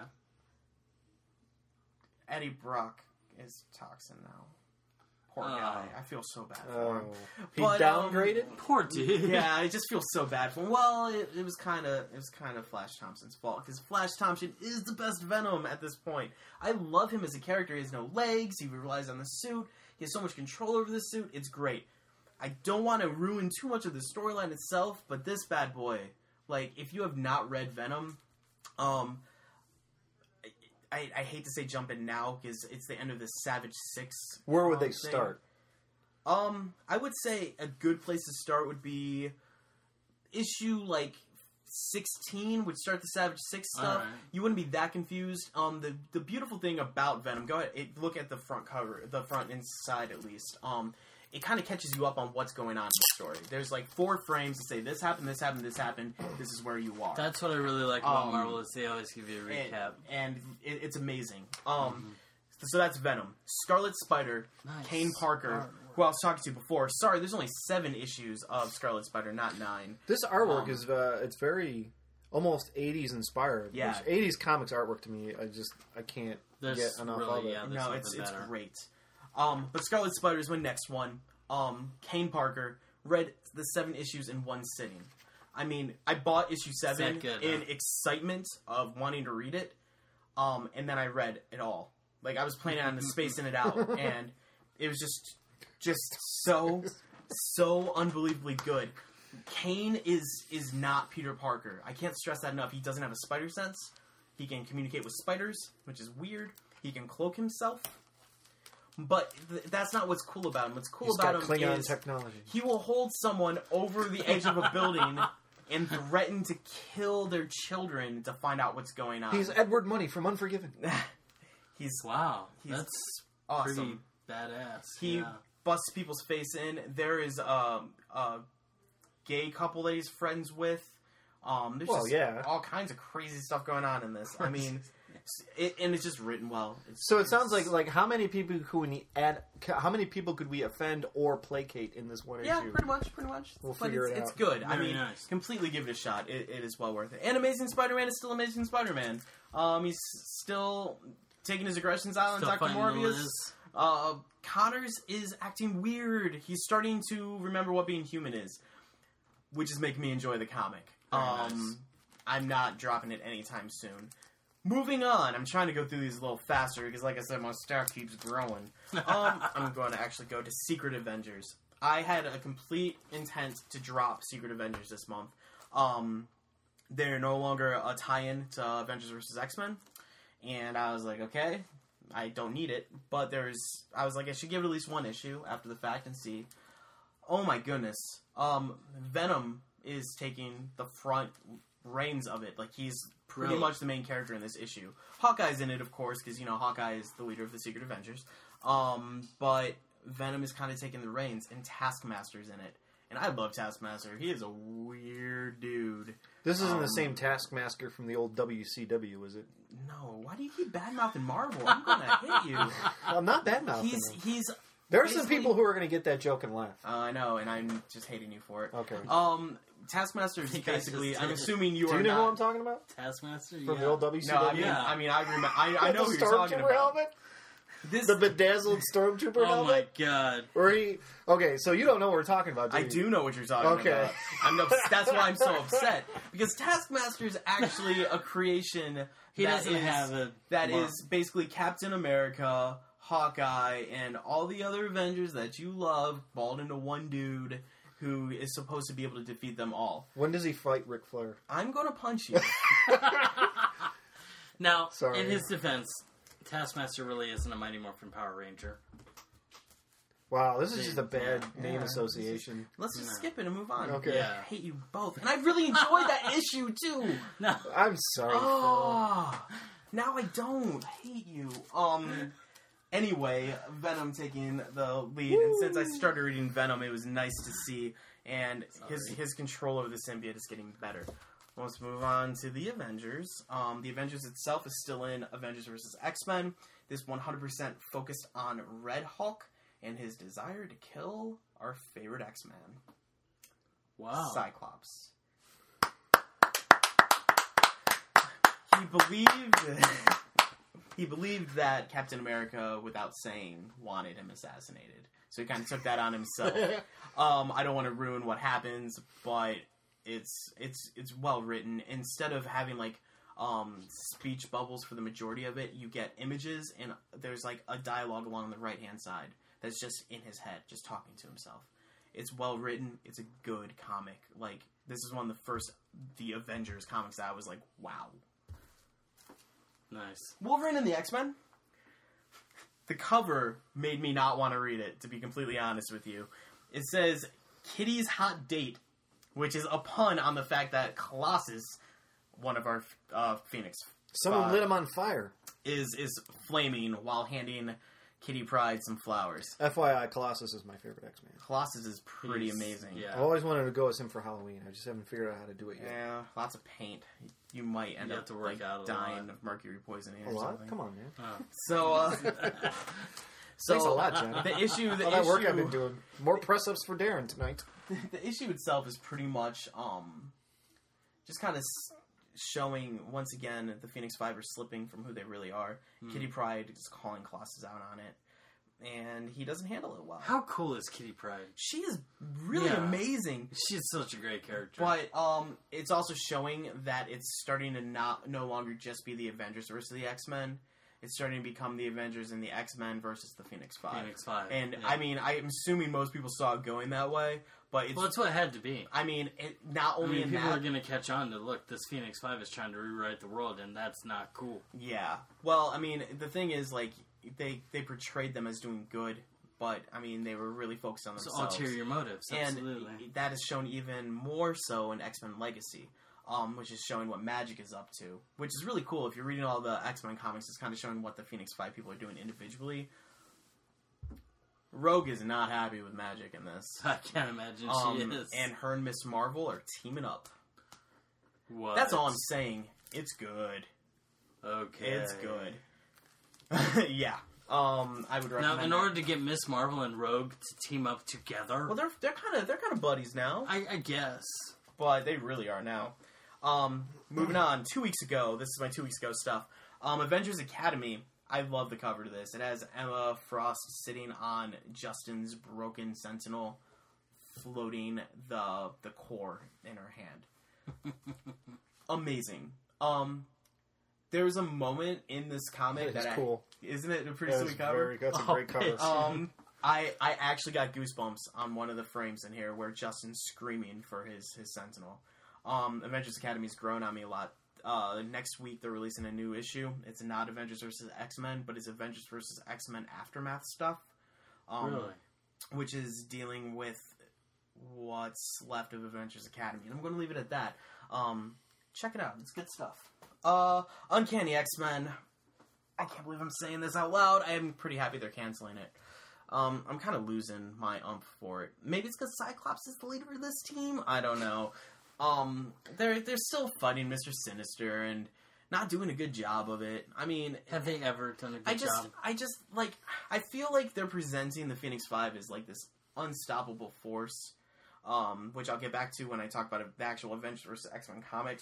Eddie Brock is Toxin now. Poor guy. I feel so bad for him. He downgraded? Poor dude. Yeah, I just feel so bad for him. Well, it was kind of Flash Thompson's fault, because Flash Thompson is the best Venom at this point. I love him as a character. He has no legs. He relies on the suit. He has so much control over the suit. It's great. I don't want to ruin too much of the storyline itself, but this bad boy, like, if you have not read Venom, I hate to say jump in now because it's the end of the Savage 6. Where would they thing. start? I would say a good place to start would be issue, 16 would start the Savage 6 stuff. Right. You wouldn't be that confused. The beautiful thing about Venom, go ahead, look at the front cover, the front inside at least. It kind of catches you up on what's going on in the story. There's 4 frames to say this happened, this happened, this happened. This is where you are. That's what I really like about Marvel is they always give you a recap, and it's amazing. So that's Venom, Scarlet Spider, Kane Parker, who I was talking to before. Sorry, there's only 7 issues of Scarlet Spider, not 9. This artwork is it's very almost 80s inspired. Yeah. Which 80s comics artwork to me, I can't get enough of it. No, it's great. But Scarlet Spider is my next one. Kane Parker read the 7 issues in one sitting. I mean, I bought issue 7 in excitement of wanting to read it, and then I read it all. I was planning on spacing it out, and it was just so unbelievably good. Kane is not Peter Parker. I can't stress that enough. He doesn't have a spider sense. He can communicate with spiders, which is weird. He can cloak himself. But that's not what's cool about him. What's cool about him Klingon is technology. He will hold someone over the edge of a building and threaten to kill their children to find out what's going on. He's Edward Money from Unforgiven. He's that's awesome. Pretty badass. He busts people's face in. There is a gay couple that he's friends with. There's all kinds of crazy stuff going on in this. I mean, and it's just written well. So it sounds like how many people could we add? How many people could we offend or placate in this one issue? Yeah, pretty much. We'll figure it out. It's good. Very I mean, completely give it a shot. It is well worth it. And Amazing Spider-Man is still Amazing Spider-Man. He's still taking his aggressions out on Dr. Morbius. Connors is acting weird. He's starting to remember what being human is, which is making me enjoy the comic. Nice. I'm not dropping it anytime soon. Moving on, I'm trying to go through these a little faster because, like I said, my stack keeps growing. I'm going to actually go to Secret Avengers. I had a complete intent to drop Secret Avengers this month. They're no longer a tie-in to Avengers vs. X-Men, and I was like, okay, I don't need it. But I was like, I should give it at least one issue after the fact and see. Oh my goodness, Venom is taking the front reins of it. He's pretty much the main character in this issue. Hawkeye's in it, of course, because, Hawkeye is the leader of the Secret Avengers. But Venom is kind of taking the reins, and Taskmaster's in it. And I love Taskmaster. He is a weird dude. This isn't the same Taskmaster from the old WCW, is it? No. Why do you keep bad-mouthing Marvel? I'm going to hit you. I'm not bad-mouthing He's there are some people who are going to get that joke and laugh. I know, and I'm just hating you for it. Okay. Taskmaster is basically. I'm assuming you are. Do you know not, who I'm talking about? Taskmaster From the old WCW. No, I mean, I remember. I know who you're talking about. Helmet? The bedazzled Stormtrooper helmet. Oh my god! Okay, so you don't know what we're talking about. Do you? I do know what you're talking about. That's why I'm so upset, because Taskmaster is actually a creation. That is basically Captain America, Hawkeye, and all the other Avengers that you love balled into one dude. who is supposed to be able to defeat them all. When does he fight Ric Flair? I'm going to punch you. Now, Sorry. in his defense, Taskmaster really isn't a Mighty Morphin Power Ranger. Wow, this is just a bad name association. Let's just skip it and move on. Okay. Yeah. I hate you both. And I really enjoyed that issue, too. No. I'm sorry, Phil. Oh, now I don't. I hate you. Anyway, Venom taking the lead. And since I started reading Venom, it was nice to see. And his control over the symbiote is getting better. Let's move on to the Avengers. The Avengers itself is still in Avengers vs. X-Men. This 100% focused on Red Hulk and his desire to kill our favorite X-Man, Wow. Cyclops. He believed that Captain America, without saying, wanted him assassinated. So he kind of took that on himself. I don't want to ruin what happens, but it's well written. Instead of having like speech bubbles for the majority of it, you get images, and there's like a dialogue along the right hand side that's just in his head, just talking to himself. It's well written. It's a good comic. Like, this is one of the Avengers comics that I was like, wow. Nice. Wolverine and the X-Men. The cover made me not want to read it, to be completely honest with you. It says, Kitty's Hot Date, which is a pun on the fact that Colossus, one of our Phoenix... Someone lit him on fire. Is flaming while handing Kitty Pryde some flowers. FYI, Colossus is my favorite X-Man. Colossus is pretty amazing. Yeah. I've always wanted to go as him for Halloween. I just haven't figured out how to do it yet. Yeah, lots of paint. You might end You up have to work out a dying lot. of mercury poisoning A or lot? something. Come on, man. So, Thanks a lot, Jen. The issue, All that work I've been doing. More press-ups for Darren tonight. The issue itself is pretty much just kind of showing, once again, the Phoenix Five are slipping from who they really are. Kitty Pryde is calling Colossus out on it, and he doesn't handle it well. How cool is Kitty Pryde? She is really amazing. She's such a great character. But it's also showing that it's starting to no longer just be the Avengers versus the X-Men. It's starting to become the Avengers and the X-Men versus the Phoenix Five. Phoenix Five. And, yeah. I mean, I'm assuming most people saw it going that way, but it's... Well, that's what it had to be. I mean, not only in people that... are going to catch on to, look, this Phoenix Five is trying to rewrite the world, and that's not cool. Yeah. Well, I mean, the thing is, like, they portrayed them as doing good, but, I mean, they were really focused on themselves. So ulterior motives, absolutely. And that is shown even more so in X-Men Legacy, which is showing what Magic is up to, which is really cool. If you're reading all the X-Men comics, it's kind of showing what the Phoenix Five people are doing individually. Rogue is not happy with Magic in this. I can't imagine she is. And her and Miss Marvel are teaming up. What? That's all I'm saying. It's good. Okay. It's good. Yeah. I would recommend. Now, in order to get Miss Marvel and Rogue to team up together, well, they're kind of buddies now, I guess. but they really are now. Moving on. 2 weeks ago, this is my 2 weeks ago stuff. Avengers Academy. I love the cover to this. It has Emma Frost sitting on Justin's broken Sentinel, floating the core in her hand. Amazing. There's a moment in this comic That's that cool. Isn't it a pretty sweet cover? That's a great cover. I actually got goosebumps on one of the frames in here where Justin's screaming for his Sentinel. Avengers Academy's grown on me a lot. Next week they're releasing a new issue. It's not Avengers vs. X-Men, but it's Avengers vs. X-Men Aftermath stuff. Really? Which is dealing with what's left of Avengers Academy. And I'm going to leave it at that. Check it out. It's good stuff. Uncanny X-Men. I can't believe I'm saying this out loud. I'm pretty happy they're canceling it. I'm kind of losing my for it. Maybe it's because Cyclops is the leader of this team? I don't know. They're still fighting Mr. Sinister and not doing a good job of it. I mean... Have they ever done a good job? I feel like they're presenting the Phoenix Five as like this unstoppable force, which I'll get back to when I talk about the actual Avengers vs. X-Men comics.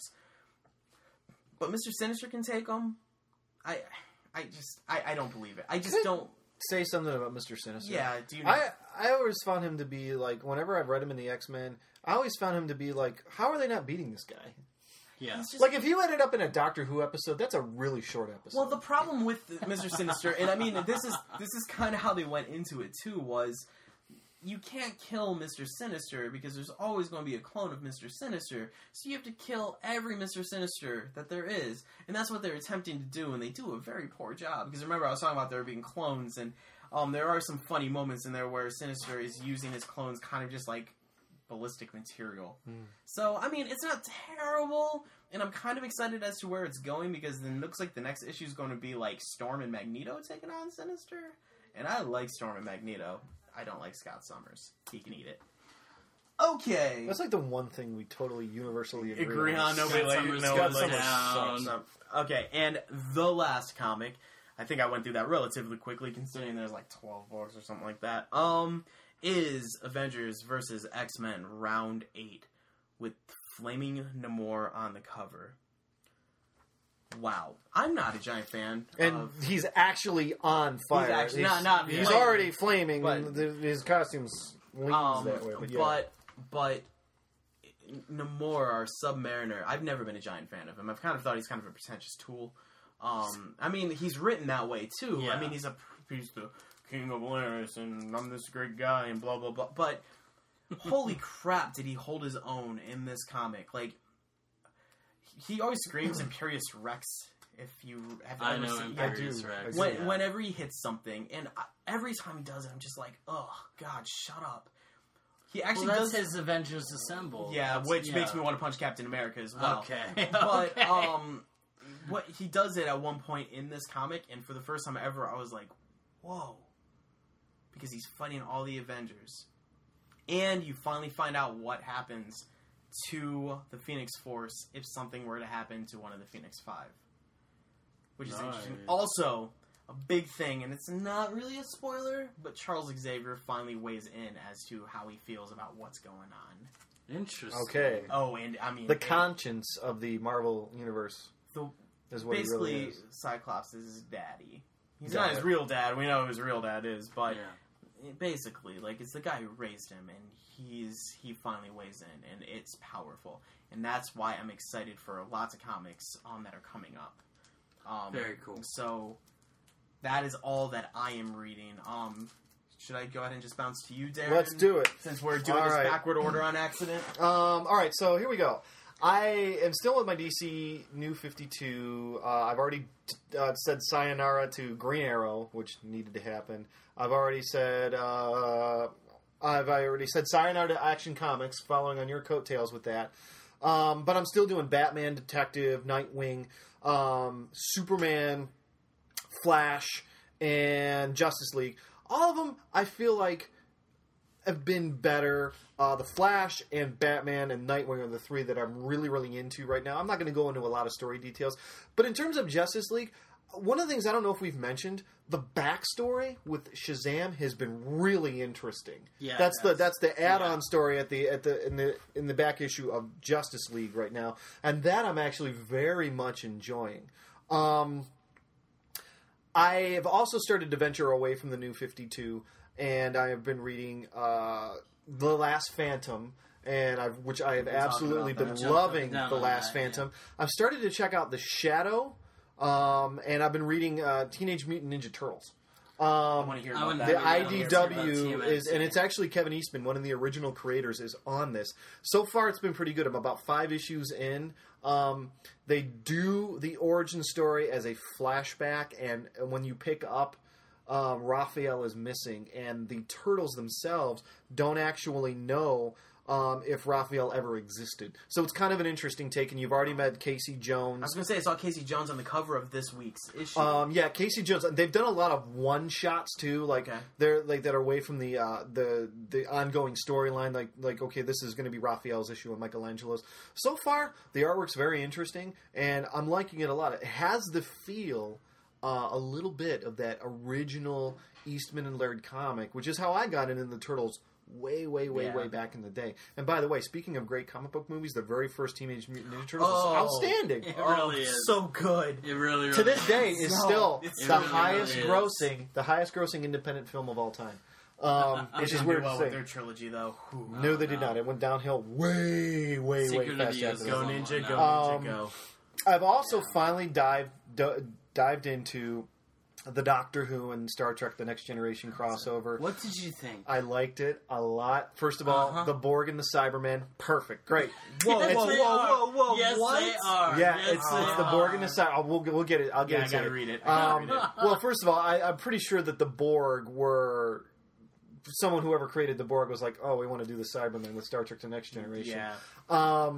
But Mr. Sinister can take them. I don't believe it. I just don't... Say something about Mr. Sinister. Yeah, do you know? I always found him to be, like, whenever I've read him in the X-Men, I always found him to be, like, how are they not beating this guy? Yeah. Like, if you ended up in a Doctor Who episode, that's a really short episode. Well, the problem with Mr. Sinister, and I mean, this is kind of how they went into it, too, was you can't kill Mr. Sinister because there's always going to be a clone of Mr. Sinister. So you have to kill every Mr. Sinister that there is. And that's what they're attempting to do, and they do a very poor job. Because remember, I was talking about there being clones, and there are some funny moments in there where Sinister is using his clones kind of just like ballistic material. So, I mean, it's not terrible, and I'm kind of excited as to where it's going because it looks like the next issue is going to be like Storm and Magneto taking on Sinister. And I like Storm and Magneto. I don't like Scott Summers. He can eat it. Okay. That's like the one thing we totally universally agree on. Nobody Scott like Summers no got one likes down. Scott. Okay, and the last comic, I think I went through that relatively quickly, considering there's like 12 books or something like that. Is Avengers vs. X-Men Round 8 with Flaming Namor on the cover. Wow, I'm not a giant fan. And he's actually on fire. He's actually not He's flaming, already flaming. but- And his costume's leans that way. But yeah. But Namor, our Submariner, I've never been a giant fan of him. I've kind of thought he's kind of a pretentious tool. I mean, he's written that way too. Yeah. I mean, he's the king of Laris, and I'm this great guy, and blah blah blah. But holy crap, did he hold his own in this comic? Like, he always screams Imperious Rex. If you have I ever know seen, Imperious Rex. Whenever he hits something, and every time he does it, I'm just like, oh God, shut up. He actually Well, that's does his Avengers Assemble. yeah, which makes me want to punch Captain America as well. Okay. But Okay. what he does it at one point in this comic, and for the first time ever, I was like, whoa, because he's fighting all the Avengers, and you finally find out what happens to the Phoenix Force if something were to happen to one of the Phoenix Five, which is interesting. Nice. Also, a big thing, and it's not really a spoiler, but Charles Xavier finally weighs in as to how he feels about what's going on. Interesting. Okay. Oh, and I mean, The conscience of the Marvel universe the is what he basically, really is. Cyclops is his daddy. He's Got not his it. real dad. We know who his real dad is, but Yeah. basically, like, it's the guy who raised him, and he finally weighs in, and it's powerful, and that's why I'm excited for lots of comics that are coming up. Very cool. So that is all that I am reading. Should I go ahead and just bounce to you, Darren? Let's do it. Since we're doing All this right. backward order on accident. All right, so here we go. I am still with my DC New 52. I've already said sayonara to Green Arrow, which needed to happen. I've already said sayonara to Action Comics, following on your coattails with that. But I'm still doing Batman, Detective, Nightwing, Superman, Flash, and Justice League. All of them, I feel like, have been better. The Flash and Batman and Nightwing are the three that I'm really, really into right now. I'm not going to go into a lot of story details. But in terms of Justice League, one of the things I don't know if we've mentioned, the backstory with Shazam has been really interesting. Yeah, that's the add-on story in the back issue of Justice League right now, and that I'm actually very much enjoying. I have also started to venture away from the New 52, and I have been reading The Last Phantom, which I have absolutely about been that. loving. Down The on Last that, Phantom. I've started to check out The Shadow, and I've been reading Teenage Mutant Ninja Turtles. I want to hear I about would- that. The Yeah, IDW yeah. is, and it's actually Kevin Eastman, one of the original creators, is on this. So far, it's been pretty good. I'm about 5 issues in. They do the origin story as a flashback, and when you pick up, Raphael is missing, and the turtles themselves don't actually know if Raphael ever existed. So it's kind of an interesting take, and you've already met Casey I was Jones. going to say, I saw Casey Jones on the cover of this week's issue. Yeah, Casey Jones. They've done a lot of one shots too, like Okay. they're like that are away from the ongoing storyline. Like okay, this is going to be Raphael's issue and Michelangelo's. So far, the artwork's very interesting, and I'm liking it a lot. It has the feel a little bit of that original Eastman and Laird comic, which is how I got into the Turtles way back in the day. And by the way, speaking of great comic book movies, the very first Teenage Mutant Ninja Turtles is outstanding. It really is. So good. It really, really To this day, is No, still it's the really, highest really grossing independent film of all time. Which is They did weird well to with their say. trilogy, though. Whew. No, they did not. It went downhill way Secret of fast the after Ooze. that. Go Go Ninja, on go now. Ninja, go. I've also finally dived into the Doctor Who and Star Trek: The Next Generation crossover. What did you think? I liked it a lot. First of all, the Borg and the Cybermen, perfect, great. Whoa, Yes, whoa, they whoa, are. whoa, whoa, Yes, what? they are. Yeah, Yes, it's they the Borg are. and the Cybermen. We'll get it. I'll get I it. gotta read it. I gotta read it. Well, first of all, I'm pretty sure that the Borg were whoever created the Borg was like, oh, we want to do the Cybermen with Star Trek: The Next Generation. Yeah.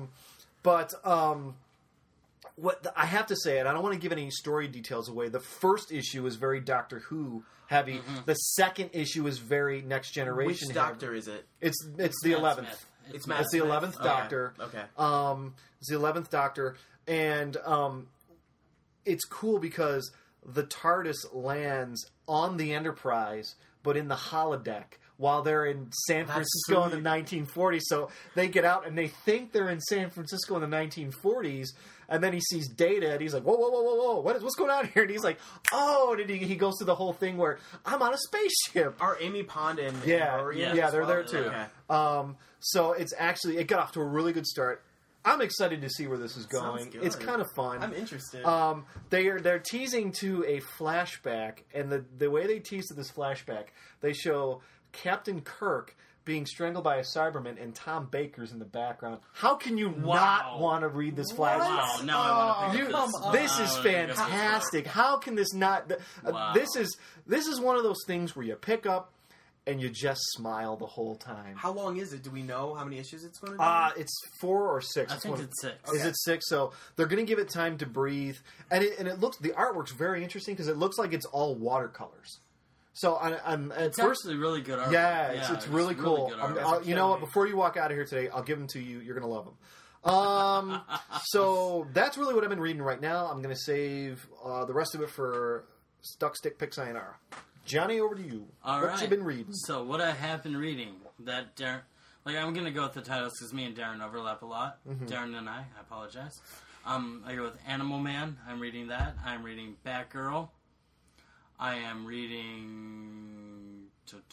What I have to say, and I don't want to give any story details away. The first issue is very Doctor Who heavy. The second issue is very Next Generation. Which Doctor is it? It's the 11th. It's Matt It's the Smith. 11th Okay. Doctor. Okay. It's the 11th Doctor, and it's cool because the TARDIS lands on the Enterprise, but in the holodeck while they're in San Francisco in the 1940s. So they get out and they think they're in San Francisco in the 1940s. And then he sees Data, and he's like, whoa, whoa, whoa, whoa, whoa, what's going on here? And he's like, oh, and he goes through the whole thing where, I'm on a spaceship. Are Amy Pond and Yeah, Rory yeah, in as they're well? there too. Okay. So it's actually, it got off to a really good start. I'm excited to see where this is going. Sounds good. It's kind of fun. I'm interested. They're teasing to a flashback, and the way they tease to this flashback, they show Captain Kirk being strangled by a Cyberman, and Tom Baker's in the background. How can you not want to read this flashback? Wow, now I want to pick come this. on. This is I wanna pick up this fantastic. How can this not? Wow. This is one of those things where you pick up and you just smile the whole time. How long is it? Do we know how many issues it's going to be? It's 4 or 6. I think it's 6. Is it 6? So they're going to give it time to breathe, and it looks, the artwork's very interesting because it looks like it's all watercolors. So I'm at It's first, actually really good art. yeah, it's really cool. good art. You know what? Before you walk out of here today, I'll give them to you. You're going to love them. So that's really what I've been reading right now. I'm going to save the rest of it for Stuck Stick Pick Sayonara. Johnny, over to you. All What right. you been reading? So what I have been reading that Darren, I'm gonna go with the titles because me and Darren overlap a lot. Darren and I apologize. I go with Animal Man. I'm reading that. I'm reading Batgirl. I am reading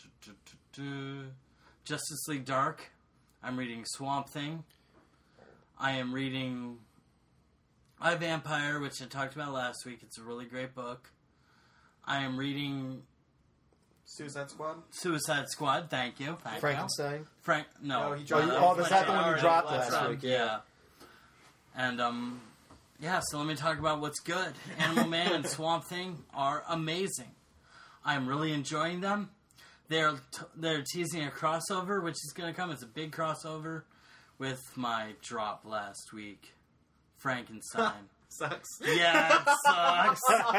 Justice League Dark. I'm reading Swamp Thing. I am reading iVampire, which I talked about last week. It's a really great book. I am reading Suicide Squad? Suicide Squad. Thank you. Frankenstein. No. No, he dropped that. Oh, that's not the one you Alright, dropped last last time. week. Yeah. And so let me talk about what's good. Animal Man and Swamp Thing are amazing. I'm really enjoying them. They're teasing a crossover, which is going to come. It's a big crossover with my drop last week, Frankenstein. Sucks. Yeah, it sucks.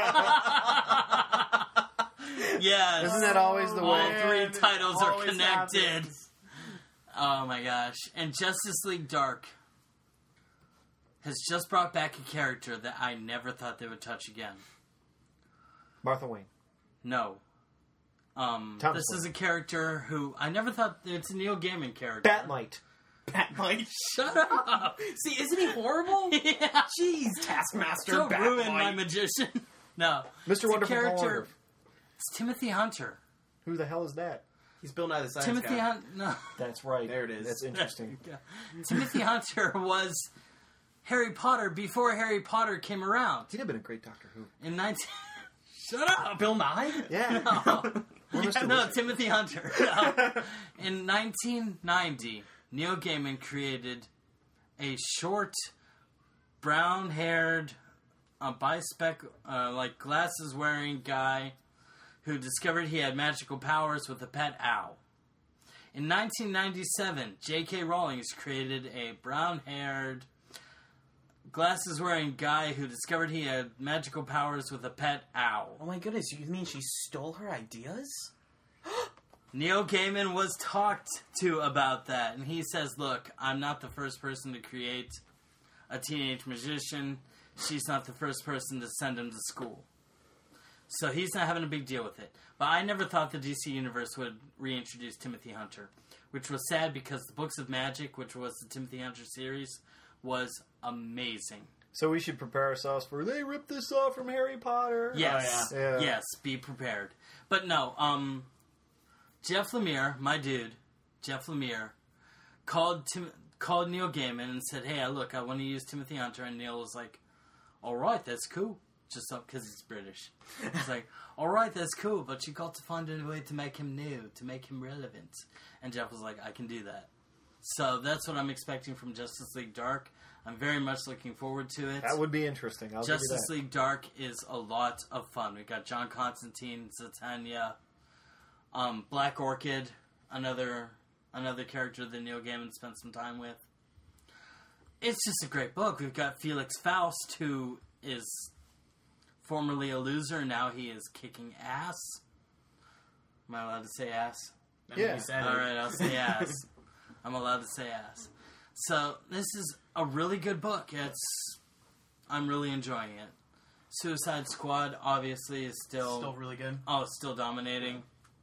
Yes. Isn't that always the All way? three titles are Always connected. happens. Oh my gosh. And Justice League Dark has just brought back a character that I never thought they would touch again. Martha Wayne. No. Thomas This Wayne. is a character who I never thought it's a Neil Gaiman character. Batmite. Batmite. Shut up! See, isn't he horrible? Yeah. Jeez, Taskmaster. Don't ruin my Batmite. magician. No. Mr. It's a Wonderful Paul character. Orndorff. It's Timothy Hunter. Who the hell is that? He's Bill Nye the Science Timothy Guy. Hunter. No. That's right. There it is. That's interesting. Timothy Hunter was Harry Potter before Harry Potter came around. He'd have been a great Doctor Who. In 19... Shut up! Bill Nye? Yeah. Or Mr. No, Wizard. Timothy Hunter. In 1990, Neil Gaiman created a short, brown-haired, glasses-wearing guy who discovered he had magical powers with a pet owl. In 1997, J.K. Rowling created a brown-haired, glasses-wearing guy who discovered he had magical powers with a pet owl. Oh my goodness, you mean she stole her ideas? Neil Gaiman was talked to about that, and he says, look, I'm not the first person to create a teenage magician. She's not the first person to send him to school. So he's not having a big deal with it. But I never thought the DC Universe would reintroduce Timothy Hunter, which was sad because the Books of Magic, which was the Timothy Hunter series, was amazing. So we should prepare ourselves for, they ripped this off from Harry Potter. Yes. Oh, yeah. Yes, be prepared. But no, Jeff Lemire, my dude, Jeff Lemire, called Neil Gaiman and said, hey, look, I want to use Timothy Hunter. And Neil was like, all right, that's cool. just because he's British. It's like, all right, that's cool, but you got to find a way to make him new, to make him relevant. And Jeff was like, I can do that. So that's what I'm expecting from Justice League Dark. I'm very much looking forward to it. That would be interesting. I'll give you Justice that. League Dark is a lot of fun. We got John Constantine, Zatanna, Black Orchid, another character that Neil Gaiman spent some time with. It's just a great book. We've got Felix Faust, who is formerly a loser. Now he is kicking ass. Am I allowed to say ass? Yeah. All right, I'll say ass. I'm allowed to say ass. So this is a really good book. I'm really enjoying it. Suicide Squad obviously is still really good. Oh, it's still dominating.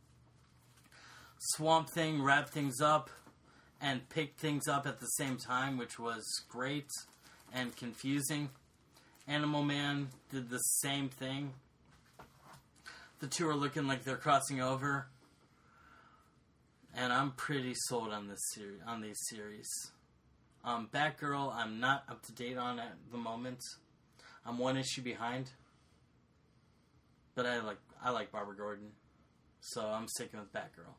Swamp Thing wrapped things up and picked things up at the same time, which was great and confusing. Animal Man did the same thing. The two are looking like they're crossing over. And I'm pretty sold on these series. Batgirl, I'm not up to date on at the moment. I'm one issue behind. But I like Barbara Gordon. So I'm sticking with Batgirl.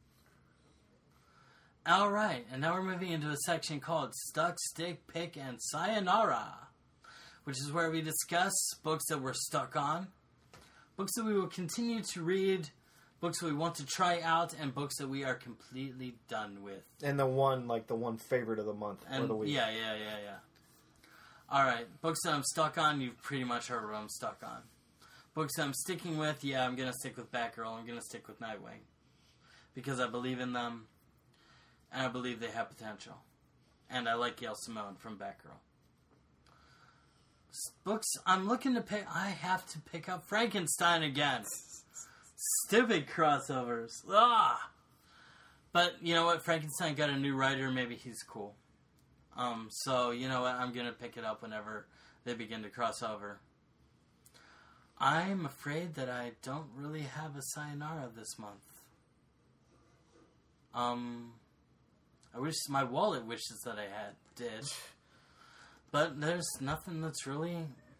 Alright, and now we're moving into a section called Stuck, Stick, Pick, and Sayonara, which is where we discuss books that we're stuck on, books that we will continue to read, books that we want to try out, and books that we are completely done with. And the one favorite of the month or the week. Yeah. Alright, books that I'm stuck on, you've pretty much heard what I'm stuck on. Books that I'm sticking with, I'm going to stick with Batgirl, I'm going to stick with Nightwing. Because I believe in them, and I believe they have potential. And I like Gail Simone from Batgirl. Books I'm looking to pick, I have to pick up Frankenstein again. Stupid crossovers. Ah! But you know what? Frankenstein got a new writer. Maybe he's cool. So you know what? I'm gonna pick it up whenever they begin to cross over. I'm afraid that I don't really have a Sayonara this month. I wish my wallet wishes that I did. But there's nothing that's really.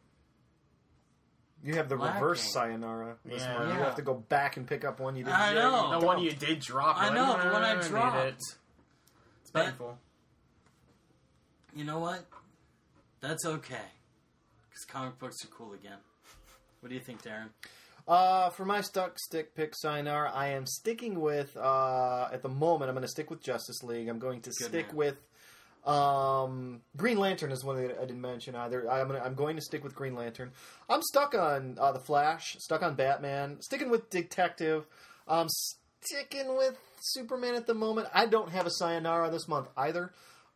You have the lacking. reverse Sayonara this month. Yeah. You have to go back and pick up one you didn't. I know. The one you did drop. I know, the one I dropped. It's But- painful. You know what? That's okay. Because comic books are cool again. What do you think, Darren? For my stuck, stick, pick, Sayonara, I am sticking with, at the moment, I'm going to stick with Justice League. I'm going to stick man. with, Green Lantern is one that I didn't mention either. I'm going to stick with Green Lantern. I'm stuck on, The Flash, stuck on Batman, sticking with Detective, sticking with Superman at the moment. I don't have a Sayonara this month either.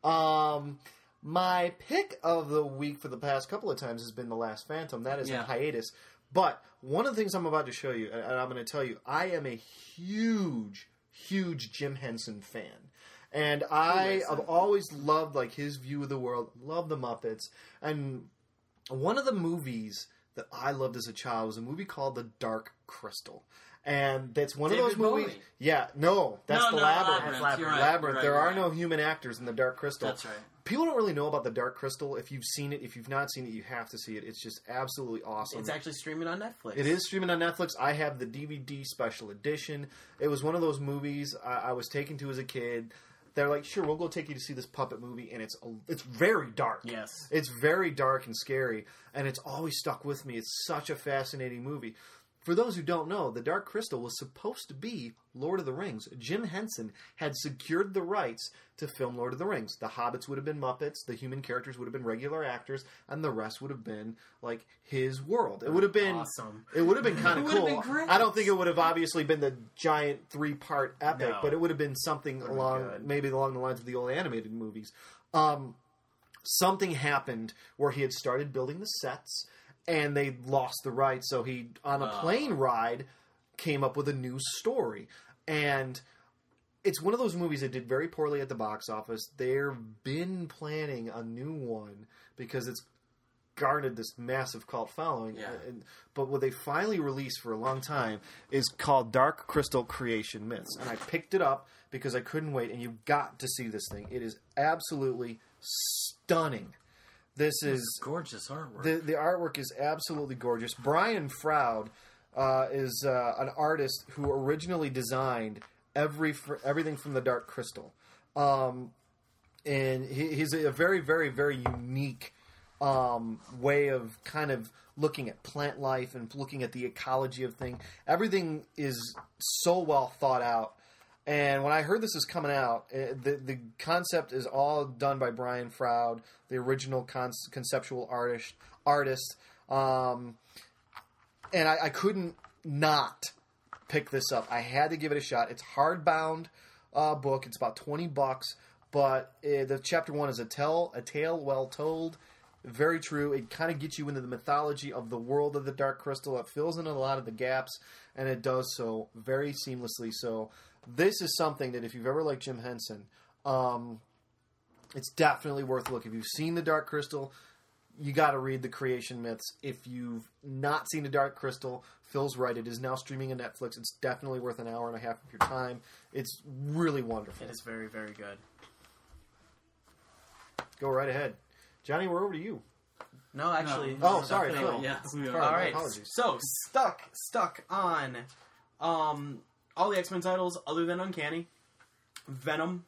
My pick of the week for the past couple of times has been The Last Phantom. That is in hiatus. But one of the things I'm about to show you, and I'm going to tell you, I am a huge, huge Jim Henson fan. And I have always loved his view of the world, love the Muppets. And one of the movies that I loved as a child was a movie called The Dark Crystal. And that's one David of those movies. Bowie. Yeah, no, that's the Labyrinth. You're right, Labyrinth. you're right, There you're are right. no human actors in The Dark Crystal. That's right. People don't really know about The Dark Crystal. If you've seen it, if you've not seen it, you have to see it. It's just absolutely awesome. It's actually streaming on Netflix. It is streaming on Netflix. I have the DVD special edition. It was one of those movies I was taken to as a kid. They're like, sure, we'll go take you to see this puppet movie, and it's very dark. Yes. It's very dark and scary, and it's always stuck with me. It's such a fascinating movie. For those who don't know, The Dark Crystal was supposed to be Lord of the Rings. Jim Henson had secured the rights to film Lord of the Rings. The hobbits would have been Muppets, the human characters would have been regular actors, and the rest would have been his world. It would have been awesome. It would have been kind It of would have cool. been great. I don't think it would have obviously been the giant 3-part epic, No. but it would have been something maybe along the lines of the old animated movies. Something happened where he had started building the sets, and they lost the rights. So he, on a plane ride, came up with a new story. And it's one of those movies that did very poorly at the box office. They've been planning a new one because it's garnered this massive cult following. Yeah. But what they finally released for a long time is called Dark Crystal Creation Myths. And I picked it up because I couldn't wait. And you've got to see this thing. It is absolutely stunning. This It's is gorgeous artwork. the artwork is absolutely gorgeous. Brian Froud is an artist who originally designed everything from the Dark Crystal, and he's a very, very, very unique way of kind of looking at plant life and looking at the ecology of things. Everything is so well thought out. And when I heard this is coming out, the concept is all done by Brian Froud, the original conceptual artist. And I couldn't not pick this up. I had to give it a shot. It's hardbound book. It's about $20, but the chapter 1 is a tale well told. Very true. It kind of gets you into the mythology of the world of the Dark Crystal. It fills in a lot of the gaps, and it does so very seamlessly. So this is something that if you've ever liked Jim Henson, it's definitely worth a look. If you've seen the Dark Crystal, you got to read the Creation Myths. If you've not seen the Dark Crystal, Phil's right. It is now streaming on Netflix. It's definitely worth an hour and a half of your time. It's really wonderful. It is very, very good. Go right ahead. Johnny, we're over to you. No, actually. Oh, sorry, no. Phil. Yeah. Sorry, All my right. apologies. So stuck on all the X-Men titles other than Uncanny, Venom,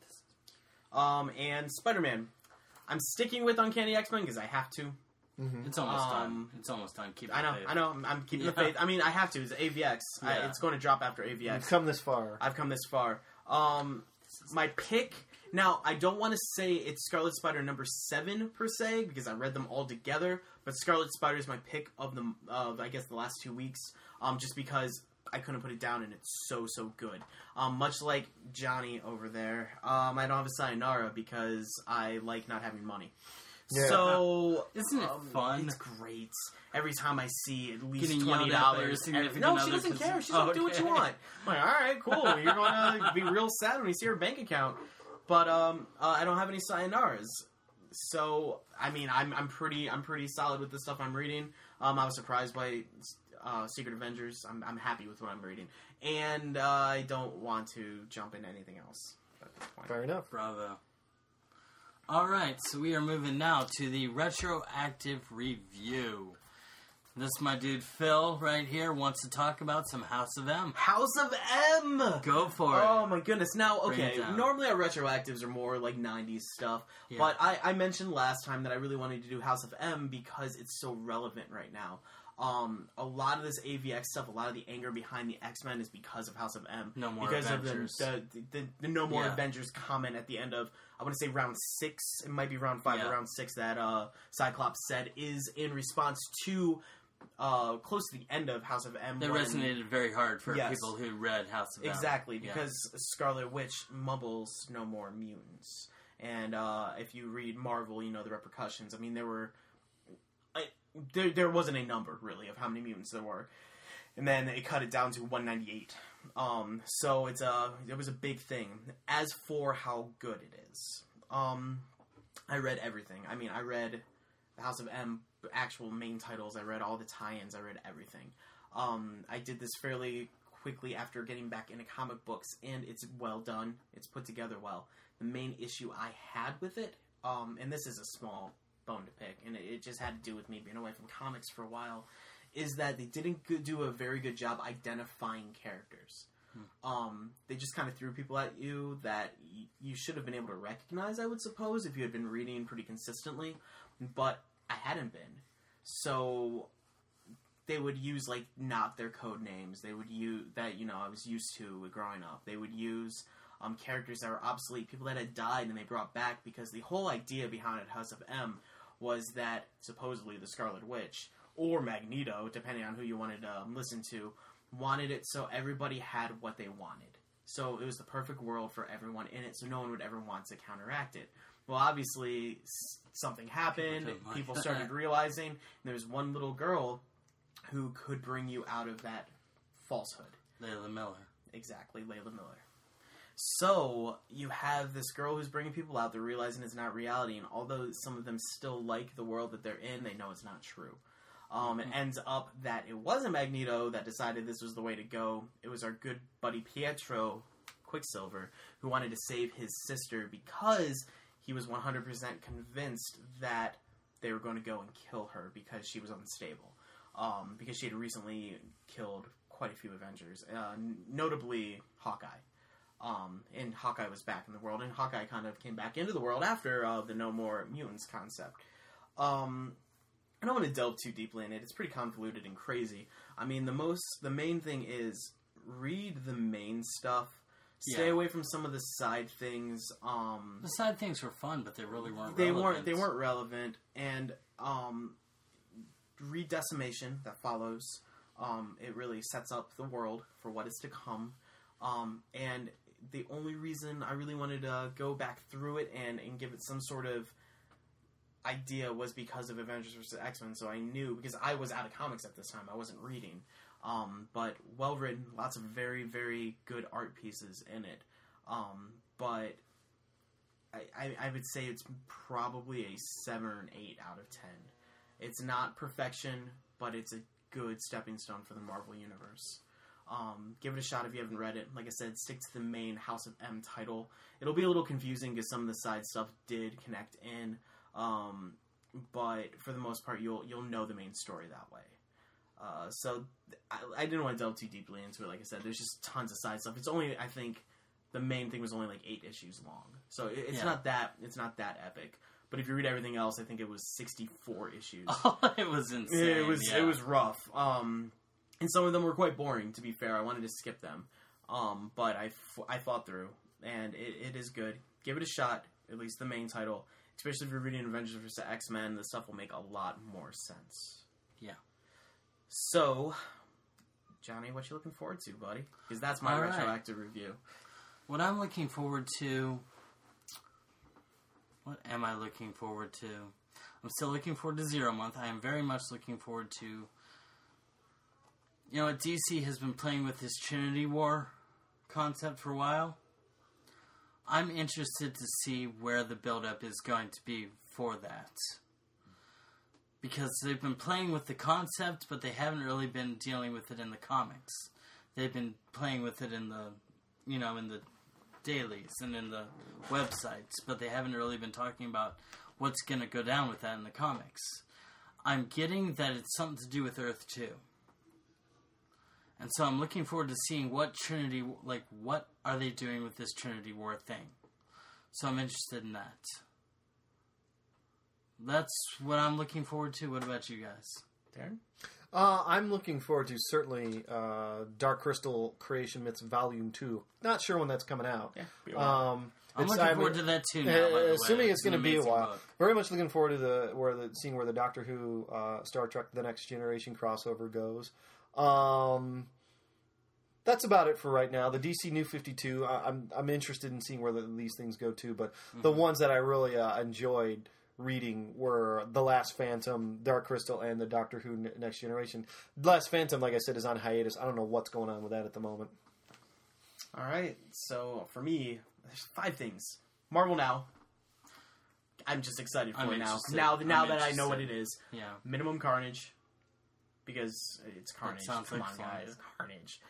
and Spider-Man. I'm sticking with Uncanny X-Men because I have to. It's almost done. It's almost done. Keep I know. I'm keeping the faith. I mean, I have to. It's AVX. Yeah. It's going to drop after AVX. You've come this far. I've come this far. My pick. Now, I don't want to say it's Scarlet Spider number 7 per se because I read them all together, but Scarlet Spider is my pick of the I guess the last 2 weeks. Just because I couldn't put it down and it's so good. Much like Johnny over there, I don't have a sayonara because I like not having money. Yeah. So Isn't it fun? It's great. Every time I see at least Getting yelled $20. at by your significant No, she other doesn't 'cause- care. She's Oh, like, do what you okay. want. I'm like, all right, cool. You're going to be real sad when you see her bank account. But I don't have any sayonara's. So I mean, I'm pretty solid with the stuff I'm reading. I was surprised by Secret Avengers. I'm happy with what I'm reading, and I don't want to jump into anything else at this point. Fair enough. Bravo. All right, so we are moving now to the retroactive review. This, my dude Phil, right here, wants to talk about some House of M. House of M! Go for it. Oh my goodness. Now, Bring okay, it down. normally our retroactives are more like 90s stuff, Yeah. but I mentioned last time that I really wanted to do House of M because it's so relevant right now. A lot of this AVX stuff, a lot of the anger behind the X-Men is because of House of M. No More because Avengers. of the No More Yeah. Avengers comment at the end of, I want to say round 6, it might be round 5 Yeah. or round 6 that Cyclops said is in response to close to the end of House of M. That when- resonated very hard for Yes. people who read House of M. Exactly, Yeah. because Scarlet Witch mumbles no more mutants. And if you read Marvel, you know the repercussions. I mean, there wasn't a number, really, of how many mutants there were. And then it cut it down to 198. So it was a big thing. As for how good it is, I read everything. I mean, I read the House of M actual main titles. I read all the tie-ins. I read everything. I did this fairly quickly after getting back into comic books, and it's well done. It's put together well. The main issue I had with it, and this is a small bone to pick, and it just had to do with me being away from comics for a while, is that they didn't do a very good job identifying characters. They just kind of threw people at you that you should have been able to recognize, I would suppose, if you had been reading pretty consistently, but I hadn't been. So they would use, like, not their code names. They would use that, I was used to growing up. They would use characters that were obsolete, people that had died and they brought back, because the whole idea behind House of M was that supposedly the Scarlet Witch, or Magneto, depending on who you wanted to listen to, wanted it so everybody had what they wanted. So it was the perfect world for everyone in it, so no one would ever want to counteract it. Well, obviously, something happened, people started realizing, and there was one little girl who could bring you out of that falsehood. Layla Miller. Exactly, Layla Miller. So, you have this girl who's bringing people out, they're realizing it's not reality, and although some of them still like the world that they're in, they know it's not true. It ends up that it wasn't Magneto that decided this was the way to go. It was our good buddy Pietro Quicksilver, who wanted to save his sister because he was 100% convinced that they were going to go and kill her because she was unstable. Because she had recently killed quite a few Avengers, notably Hawkeye. And Hawkeye was back in the world, and Hawkeye kind of came back into the world after the No More Mutants concept. I don't want to delve too deeply in it. It's pretty convoluted and crazy. I mean, the main thing is read the main stuff. Stay away from some of the side things. The side things were fun, but they really weren't They relevant. They weren't relevant. And read Decimation that follows. It really sets up the world for what is to come. And the only reason I really wanted to go back through it and give it some sort of idea was because of Avengers vs. X-Men. So I knew, because I was out of comics at this time, I wasn't reading. But well written, lots of very, very good art pieces in it. But I would say it's probably a 7 or an 8 out of 10. It's not perfection, but it's a good stepping stone for the Marvel Universe. Give it a shot if you haven't read it. Like I said, stick to the main House of M title. It'll be a little confusing because some of the side stuff did connect in, but for the most part, you'll know the main story that way. So I didn't want to delve too deeply into it. Like I said, there's just tons of side stuff. It's only, I think, the main thing was only like 8 issues long, so it's not that epic. But if you read everything else, I think it was 64 issues. Oh, it was insane. It was rough. And some of them were quite boring, to be fair. I wanted to skip them. But I fought through, and it is good. Give it a shot, at least the main title. Especially if you're reading Avengers vs. X-Men, the stuff will make a lot more sense. Yeah. So, Johnny, what you looking forward to, buddy? Because that's my retroactive review. What I'm looking forward to... What am I looking forward to? I'm still looking forward to Zero Month. I am very much looking forward to... You know what? DC has been playing with this Trinity War concept for a while. I'm interested to see where the build-up is going to be for that. Because they've been playing with the concept, but they haven't really been dealing with it in the comics. They've been playing with it in the, in the dailies and in the websites, but they haven't really been talking about what's going to go down with that in the comics. I'm getting that it's something to do with Earth 2. And so I'm looking forward to seeing what Trinity, what are they doing with this Trinity War thing. So I'm interested in that. That's what I'm looking forward to. What about you guys? Darren? I'm looking forward to certainly Dark Crystal Creation Myths Volume 2. Not sure when that's coming out. Yeah, I'm looking forward to that too now, by the assuming way. it's going to be a while. Book. Very much looking forward to seeing where the Doctor Who Star Trek The Next Generation crossover goes. That's about it for right now. The DC New 52, I'm interested in seeing where these things go too, but the ones that I really enjoyed reading were The Last Phantom, Dark Crystal, and the Doctor Who Next Generation. The Last Phantom, like I said, is on hiatus. I don't know what's going on with that at the moment. All right, so for me, there's 5 things. Marvel Now. I'm just excited for it now. Now that I know what it is. Yeah. Minimum Carnage, because it's Carnage. Sounds Come like on, fun. guys. Carnage.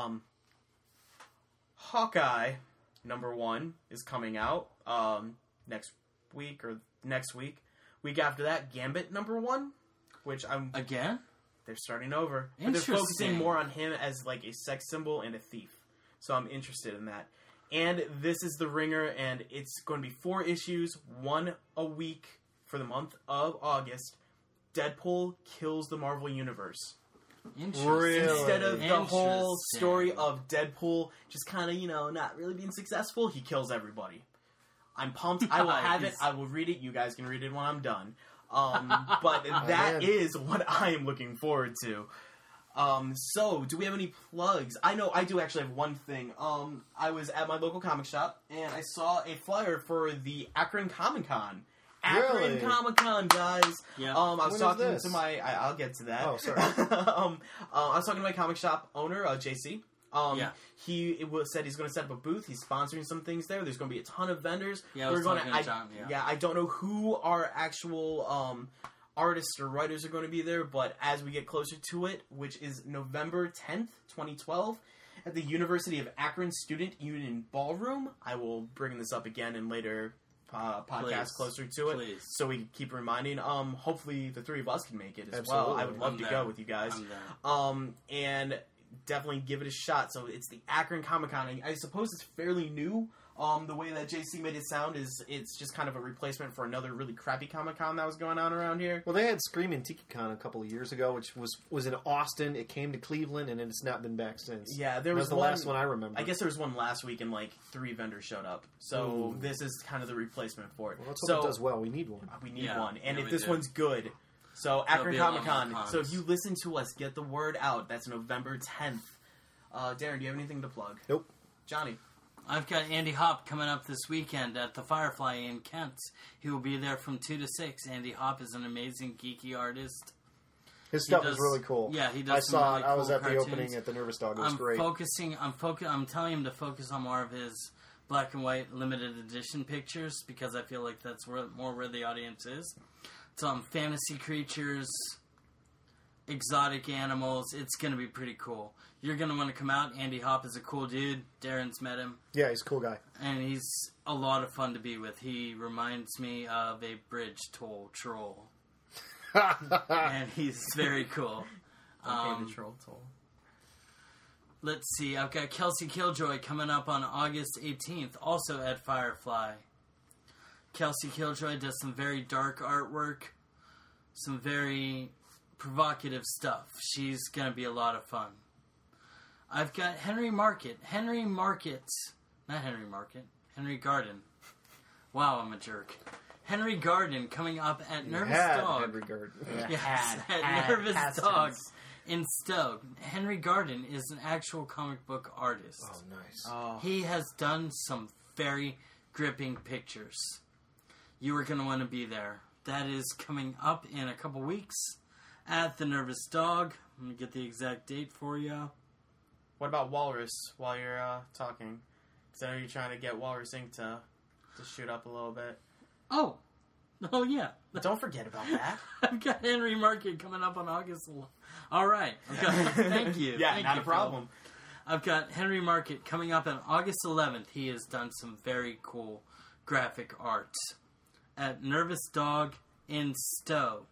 Hawkeye, #1, is coming out next week. Week after that, Gambit, #1, which Again? they're starting over. But they're focusing more on him as like a sex symbol and a thief. So I'm interested in that. And this is The Ringer, and it's going to be 4 issues, 1 a week for the month of August. Deadpool kills the Marvel Universe. Interesting. Really? Instead of the whole story of Deadpool just kind of, not really being successful, he kills everybody. I'm pumped. I will have it. I will read it. You guys can read it when I'm done. But that is what I am looking forward to. So, do we have any plugs? I know I do actually have one thing. I was at my local comic shop, and I saw a flyer for the Akron Comic Con. Akron Comic Con, guys. Yeah. I was talking to my... I'll get to that. Oh, sorry. I was talking to my comic shop owner, JC. He said he's going to set up a booth. He's sponsoring some things there. There's going to be a ton of vendors. Yeah, I don't know who our actual artists or writers are going to be there, but as we get closer to it, which is November 10th, 2012, at the University of Akron Student Union Ballroom, I will bring this up again in later podcast Please. closer to it, Please. so we can keep reminding. Hopefully the three of us can make it as Absolutely. well. I would love I'm to there. go with you guys. I'm there. And definitely give it a shot. So it's the Akron Comic Con. I suppose it's fairly new. The way that JC made it sound is it's just kind of a replacement for another really crappy Comic Con that was going on around here. Well, they had Screaming TikiCon a couple of years ago, which was in Austin. It came to Cleveland, and it's not been back since. Yeah, there That was the last one I remember. I guess there was one last week, and like 3 vendors showed up. So this is kind of the replacement for it. Well, let's so hope it does well. We need one. we need Yeah, one, and yeah, if we this do. one's good, so There'll Akron be a lot Comic more Con. cons. So if you listen to us, get the word out. That's November 10th. Darren, do you have anything to plug? Nope. Johnny. I've got Andy Hop coming up this weekend at the Firefly in Kent. He will be there from 2 to 6. Andy Hop is an amazing geeky artist. His stuff does- is really cool. yeah, he does I some saw really it. I was cool at the cartoons. opening at the Nervous Dog. It was I'm great. I'm telling him to focus on more of his black and white limited edition pictures because I feel like that's more where the audience is. So fantasy creatures, exotic animals. It's going to be pretty cool. You're going to want to come out. Andy Hop is a cool dude. Darren's met him. Yeah, he's a cool guy. And he's a lot of fun to be with. He reminds me of a bridge troll. And he's very cool. Okay, the troll toll. Let's see. I've got Kelsey Killjoy coming up on August 18th, also at Firefly. Kelsey Killjoy does some very dark artwork, some very provocative stuff. She's going to be a lot of fun. I've got Henry Garden. Wow, I'm a jerk. Henry Garden coming up at Nervous Dog. Henry Garden. Yes, at Nervous Dog in Stoke. Henry Garden is an actual comic book artist. Oh, nice. Oh, He has done some very gripping pictures. You are going to want to be there. That is coming up in a couple weeks at the Nervous Dog. Let me get the exact date for you. what about Walrus while you're talking? Because I know you're trying to get Walrus Inc. to shoot up a little bit. Oh yeah. Don't forget about that. I've got Henry Market coming up on August 11th. All right. Thank you. Yeah, Thank not you, a problem. Phil. I've got Henry Market coming up on August 11th. He has done some very cool graphic art at Nervous Dog in Stowe.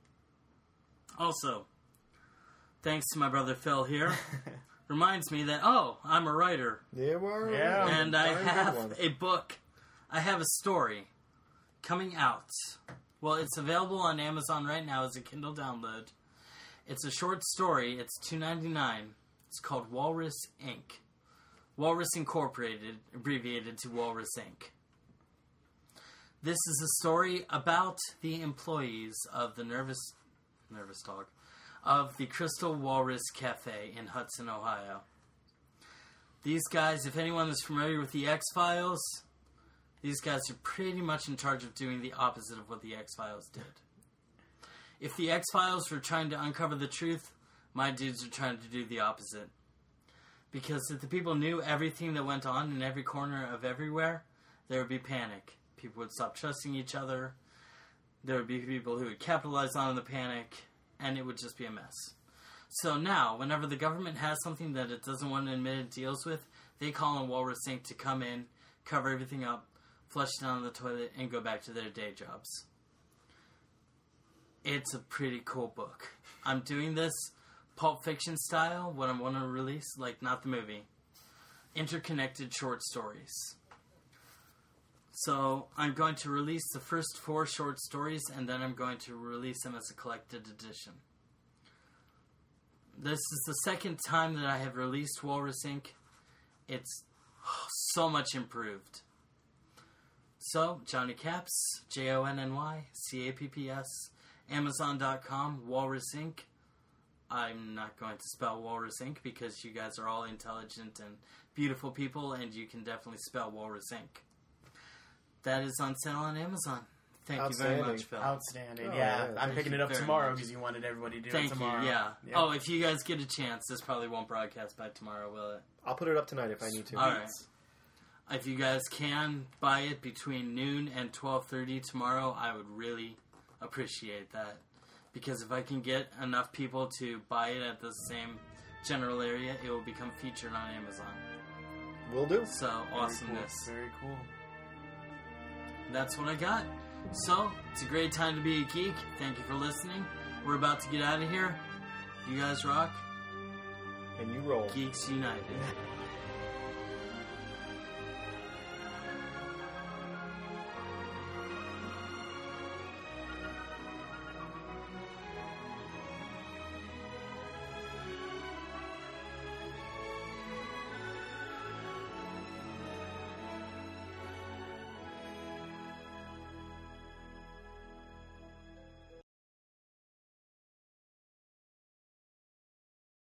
Also, thanks to my brother Phil here, reminds me that, I'm a writer. Yeah, well, Yeah. And I darn good have one. a book. I have a story coming out. Well, it's available on Amazon right now as a Kindle download. It's a short story. It's $2.99. It's called Walrus Inc. Walrus Incorporated, abbreviated to Walrus Inc. This is a story about the employees of the Nervous Dog, of the Crystal Walrus Cafe in Hudson, Ohio. These guys, if anyone is familiar with the X-Files, these guys are pretty much in charge of doing the opposite of what the X-Files did. If the X-Files were trying to uncover the truth, my dudes are trying to do the opposite. Because if the people knew everything that went on in every corner of everywhere, there would be panic. People would stop trusting each other. There would be people who would capitalize on the panic, and it would just be a mess. So now, whenever the government has something that it doesn't want to admit it deals with, they call on Walrus Inc. to come in, cover everything up, flush it down the toilet, and go back to their day jobs. It's a pretty cool book. I'm doing this Pulp Fiction style, what I want to release, like not the movie. Interconnected short stories. So I'm going to release the first 4 short stories, and then I'm going to release them as a collected edition. This is the second time that I have released Walrus Inc. It's so much improved. So, Johnny Caps, JONNYCAPPS, Amazon.com, Walrus Inc. I'm not going to spell Walrus Inc. because you guys are all intelligent and beautiful people, and you can definitely spell Walrus Inc. That is on sale on Amazon. Thank you very Outstanding. much, Phil. Outstanding. Oh, yeah, yeah, I'm thank picking you it up very tomorrow much. because you wanted everybody to do Thank it tomorrow. you, yeah. Yeah. Oh, if you guys get a chance, this probably won't broadcast by tomorrow, will it? I'll put it up tonight if I need to. All right. If you guys can buy it between noon and 12:30 tomorrow, I would really appreciate that. Because if I can get enough people to buy it at the same general area, it will become featured on Amazon. Will do. So, awesomeness. Very cool. that's what I got. So, it's a great time to be a geek. Thank you for listening. We're about to get out of here. You guys rock. And you roll. Geeks United.